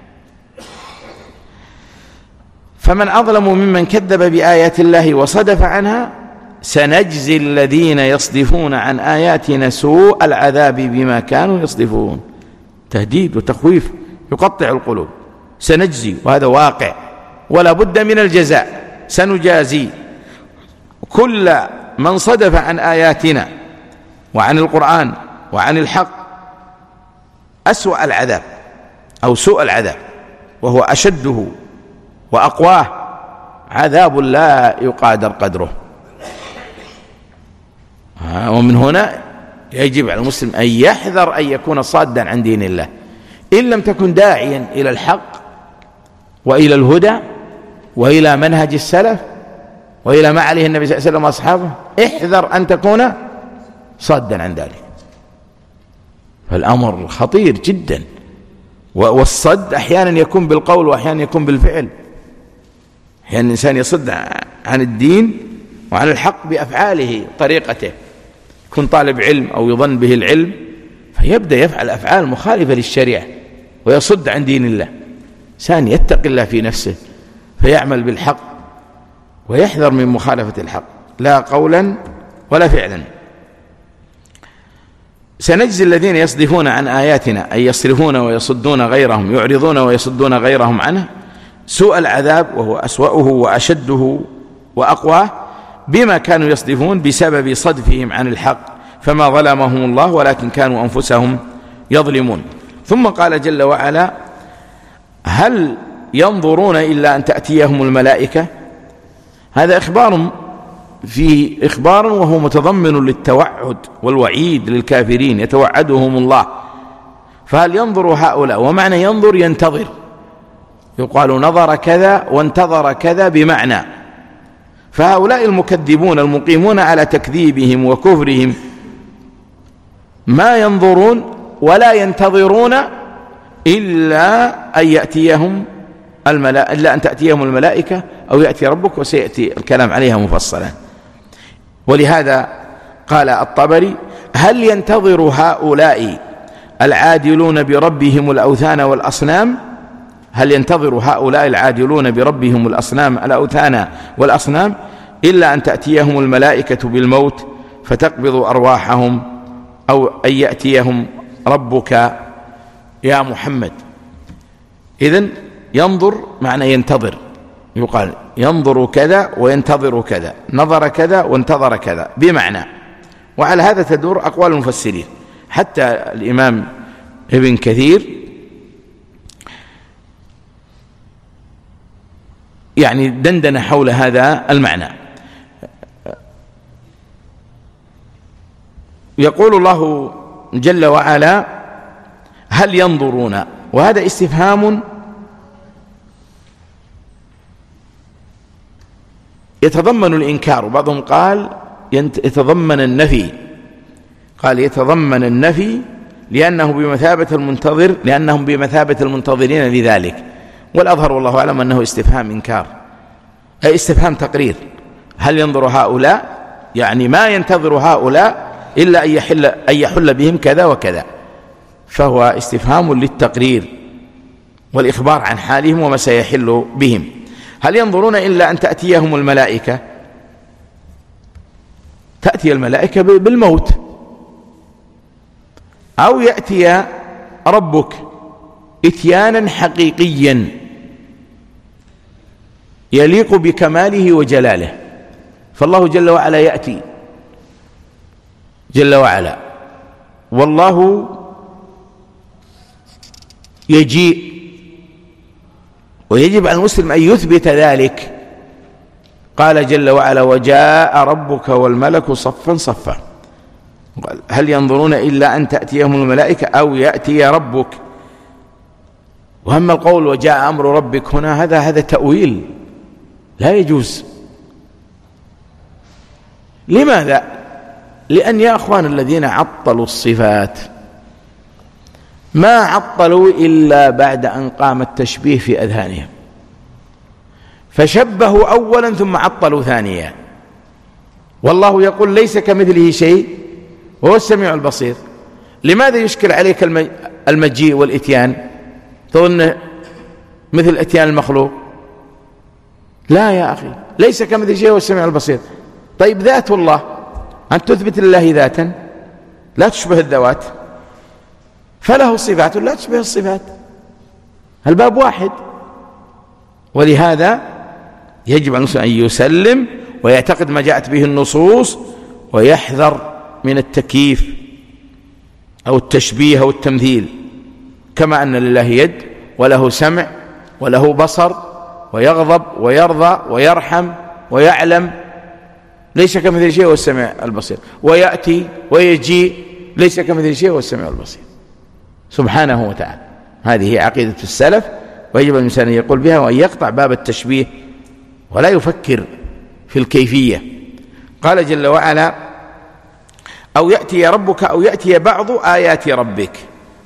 فمن أظلم ممن كذب بآيات الله وصدف عنها. سنجزي الذين يصدفون عن آياتنا سوء العذاب بما كانوا يصدفون. تهديد وتخويف يقطع القلوب. سنجزي، وهذا واقع ولا بد من الجزاء. سنجازي كل من صدف عن آياتنا وعن القرآن وعن الحق أسوأ العذاب أو سوء العذاب، وهو أشده وأقواه، عذاب لا يقادر قدره. ومن هنا يجب على المسلم أن يحذر أن يكون صادا عن دين الله. إن لم تكن داعيا إلى الحق وإلى الهدى وإلى منهج السلف وإلى ما عليه النبي صلى الله عليه وسلم وأصحابه، احذر أن تكون صادا عن ذلك. فالأمر خطير جدا. والصد أحيانا يكون بالقول وأحيانا يكون بالفعل. أحيانا الإنسان يصد عن الدين وعن الحق بأفعاله طريقته. يكون طالب علم أو يظن به العلم فيبدأ يفعل أفعال مخالفة للشريعة ويصد عن دين الله. إنسان يتقي الله في نفسه فيعمل بالحق ويحذر من مخالفة الحق، لا قولا ولا فعلا. سنجزي الذين يصدفون عن آياتنا، أي يصرفون ويصدون غيرهم، يعرضون ويصدون غيرهم عنه، سوء العذاب، وهو أسوأه وأشده وأقواه، بما كانوا يصدفون بسبب صدفهم عن الحق. فما ظلمهم الله ولكن كانوا أنفسهم يظلمون. ثم قال جل وعلا: هل ينظرون إلا أن تأتيهم الملائكة؟ هذا إخبار في إخبار وهو متضمن للتوعد والوعيد للكافرين، يتوعدهم الله. فهل ينظر هؤلاء؟ ومعنى ينظر ينتظر، يقال نظر كذا وانتظر كذا بمعنى. فهؤلاء المكذبون المقيمون على تكذيبهم وكفرهم ما ينظرون ولا ينتظرون إلا أن يأتيهم الملائكة، إلا أن تأتيهم الملائكة أو يأتي ربك، وسيأتي الكلام عليها مفصلا. ولهذا قال الطبري: هل ينتظر هؤلاء العادلون بربهم الأوثان والأصنام هل ينتظر هؤلاء العادلون بربهم الأصنام الأوثان والأصنام إلا أن تأتيهم الملائكة بالموت فتقبض أرواحهم أو أن يأتيهم ربك يا محمد؟ إذن ينظر معنى ينتظر، يقال ينظر كذا وينتظر كذا، نظر كذا وانتظر كذا بمعنى. وعلى هذا تدور أقوال المفسرين، حتى الإمام ابن كثير يعني دندن حول هذا المعنى. يقول الله جل وعلا هل ينظرون، وهذا استفهام يتضمن الإنكار، وبعضهم قال يتضمن النفي، قال يتضمن النفي لأنه بمثابة المنتظر، لأنهم بمثابة المنتظرين لذلك. والأظهر والله أعلم أنه استفهام إنكار، أي استفهام تقرير. هل ينظر هؤلاء يعني ما ينتظر هؤلاء إلا أن يحل, أن يحل بهم كذا وكذا، فهو استفهام للتقرير والإخبار عن حالهم وما سيحل بهم. هل ينظرون إلا أن تأتيهم الملائكة؟ تأتي الملائكة بالموت، أو يأتي ربك إتيانا حقيقيا يليق بكماله وجلاله. فالله جل وعلا يأتي جل وعلا، والله يجيء، ويجب على المسلم أن يثبت ذلك. قال جل وعلا وجاء ربك والملك صفا صفا. هل ينظرون إلا أن تأتيهم الملائكة أو يأتي ربك؟ وأما القول وجاء أمر ربك هنا هذا هذا تأويل لا يجوز. لماذا؟ لأن يا أخوان الذين عطلوا الصفات ما عطلوا إلا بعد أن قام التشبيه في أذهانهم، فشبهوا أولا ثم عطلوا ثانيا. والله يقول ليس كمثله شيء وهو السميع البصير. لماذا يشكل عليك المجيء والإتيان؟ تظن مثل إتيان المخلوق؟ لا يا أخي، ليس كمثله شيء وهو السميع البصير. طيب ذات الله، أن تثبت لله ذاتا لا تشبه الذوات، فله صفات لا تشبه الصفات، الباب واحد. ولهذا يجب على المسلم أن يسلم ويعتقد ما جاءت به النصوص، ويحذر من التكييف أو التشبيه أو التمثيل. كما أن لله يد وله سمع وله بصر ويغضب ويرضى ويرحم ويعلم، ليس كمثل شيء والسميع البصير. ويأتي ويجيء، ليس كمثل شيء والسميع البصير سبحانه وتعالى. هذه هي عقيدة السلف، ويجب الإنسان أن يقول بها وأن يقطع باب التشبيه ولا يفكر في الكيفية. قال جل وعلا أو يأتي ربك أو يأتي بعض آيات ربك.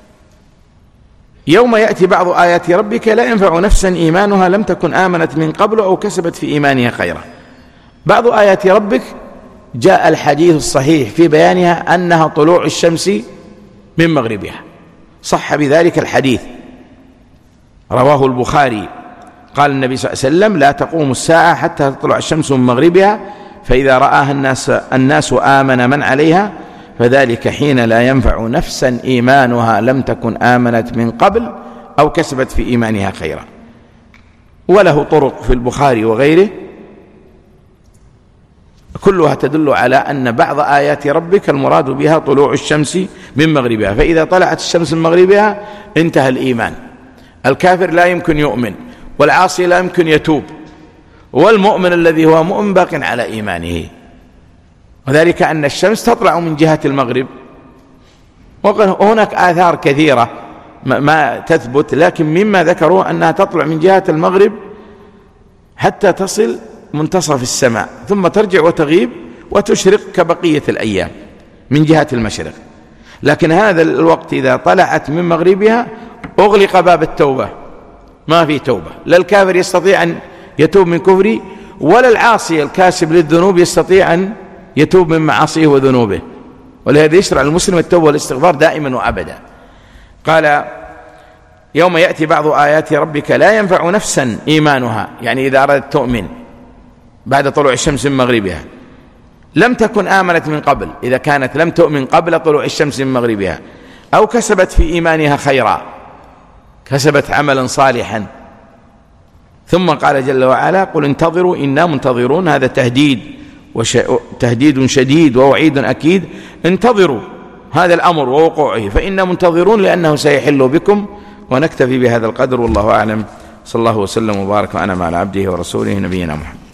يوم يأتي بعض آيات ربك لا ينفع نفسا إيمانها لم تكن آمنت من قبل أو كسبت في إيمانها خيرا. بعض آيات ربك جاء الحديث الصحيح في بيانها أنها طلوع الشمس من مغربها، صح بذلك الحديث، رواه البخاري. قال النبي صلى الله عليه وسلم لا تقوم الساعة حتى تطلع الشمس من مغربها، فإذا رآها الناس, الناس آمن من عليها، فذلك حين لا ينفع نفسا إيمانها لم تكن آمنت من قبل أو كسبت في إيمانها خيرا. وله طرق في البخاري وغيره كلها تدل على أن بعض آيات ربك المراد بها طلوع الشمس من مغربها، فإذا طلعت الشمس من مغربها انتهى الإيمان. الكافر لا يمكن يؤمن، والعاصي لا يمكن يتوب، والمؤمن الذي هو مؤمن باق على إيمانه. وذلك أن الشمس تطلع من جهة المغرب، وهناك آثار كثيرة ما تثبت، لكن مما ذكروا أنها تطلع من جهة المغرب حتى تصل منتصف السماء، ثم ترجع وتغيب وتشرق كبقية الأيام من جهة المشرق. لكن هذا الوقت إذا طلعت من مغربها أغلق باب التوبة، ما في توبة، لا الكافر يستطيع أن يتوب من كفره، ولا العاصي الكاسب للذنوب يستطيع أن يتوب من معاصيه وذنوبه. ولهذا يشرع المسلم التوبة والاستغفار دائما وأبدا. قال يوم يأتي بعض آيات ربك لا ينفع نفسا إيمانها، يعني إذا أردت تؤمن بعد طلوع الشمس من مغربها لم تكن آمنت من قبل، إذا كانت لم تؤمن قبل طلوع الشمس من مغربها، أو كسبت في إيمانها خيرا، كسبت عملا صالحا. ثم قال جل وعلا: قل انتظروا إنا منتظرون. هذا تهديد وش... تهديد شديد ووعيد أكيد. انتظروا هذا الأمر ووقوعه فإنا منتظرون لأنه سيحل بكم. ونكتفي بهذا القدر والله أعلم. صلى الله وسلم وبارك وأنعم على عبده ورسوله نبينا محمد.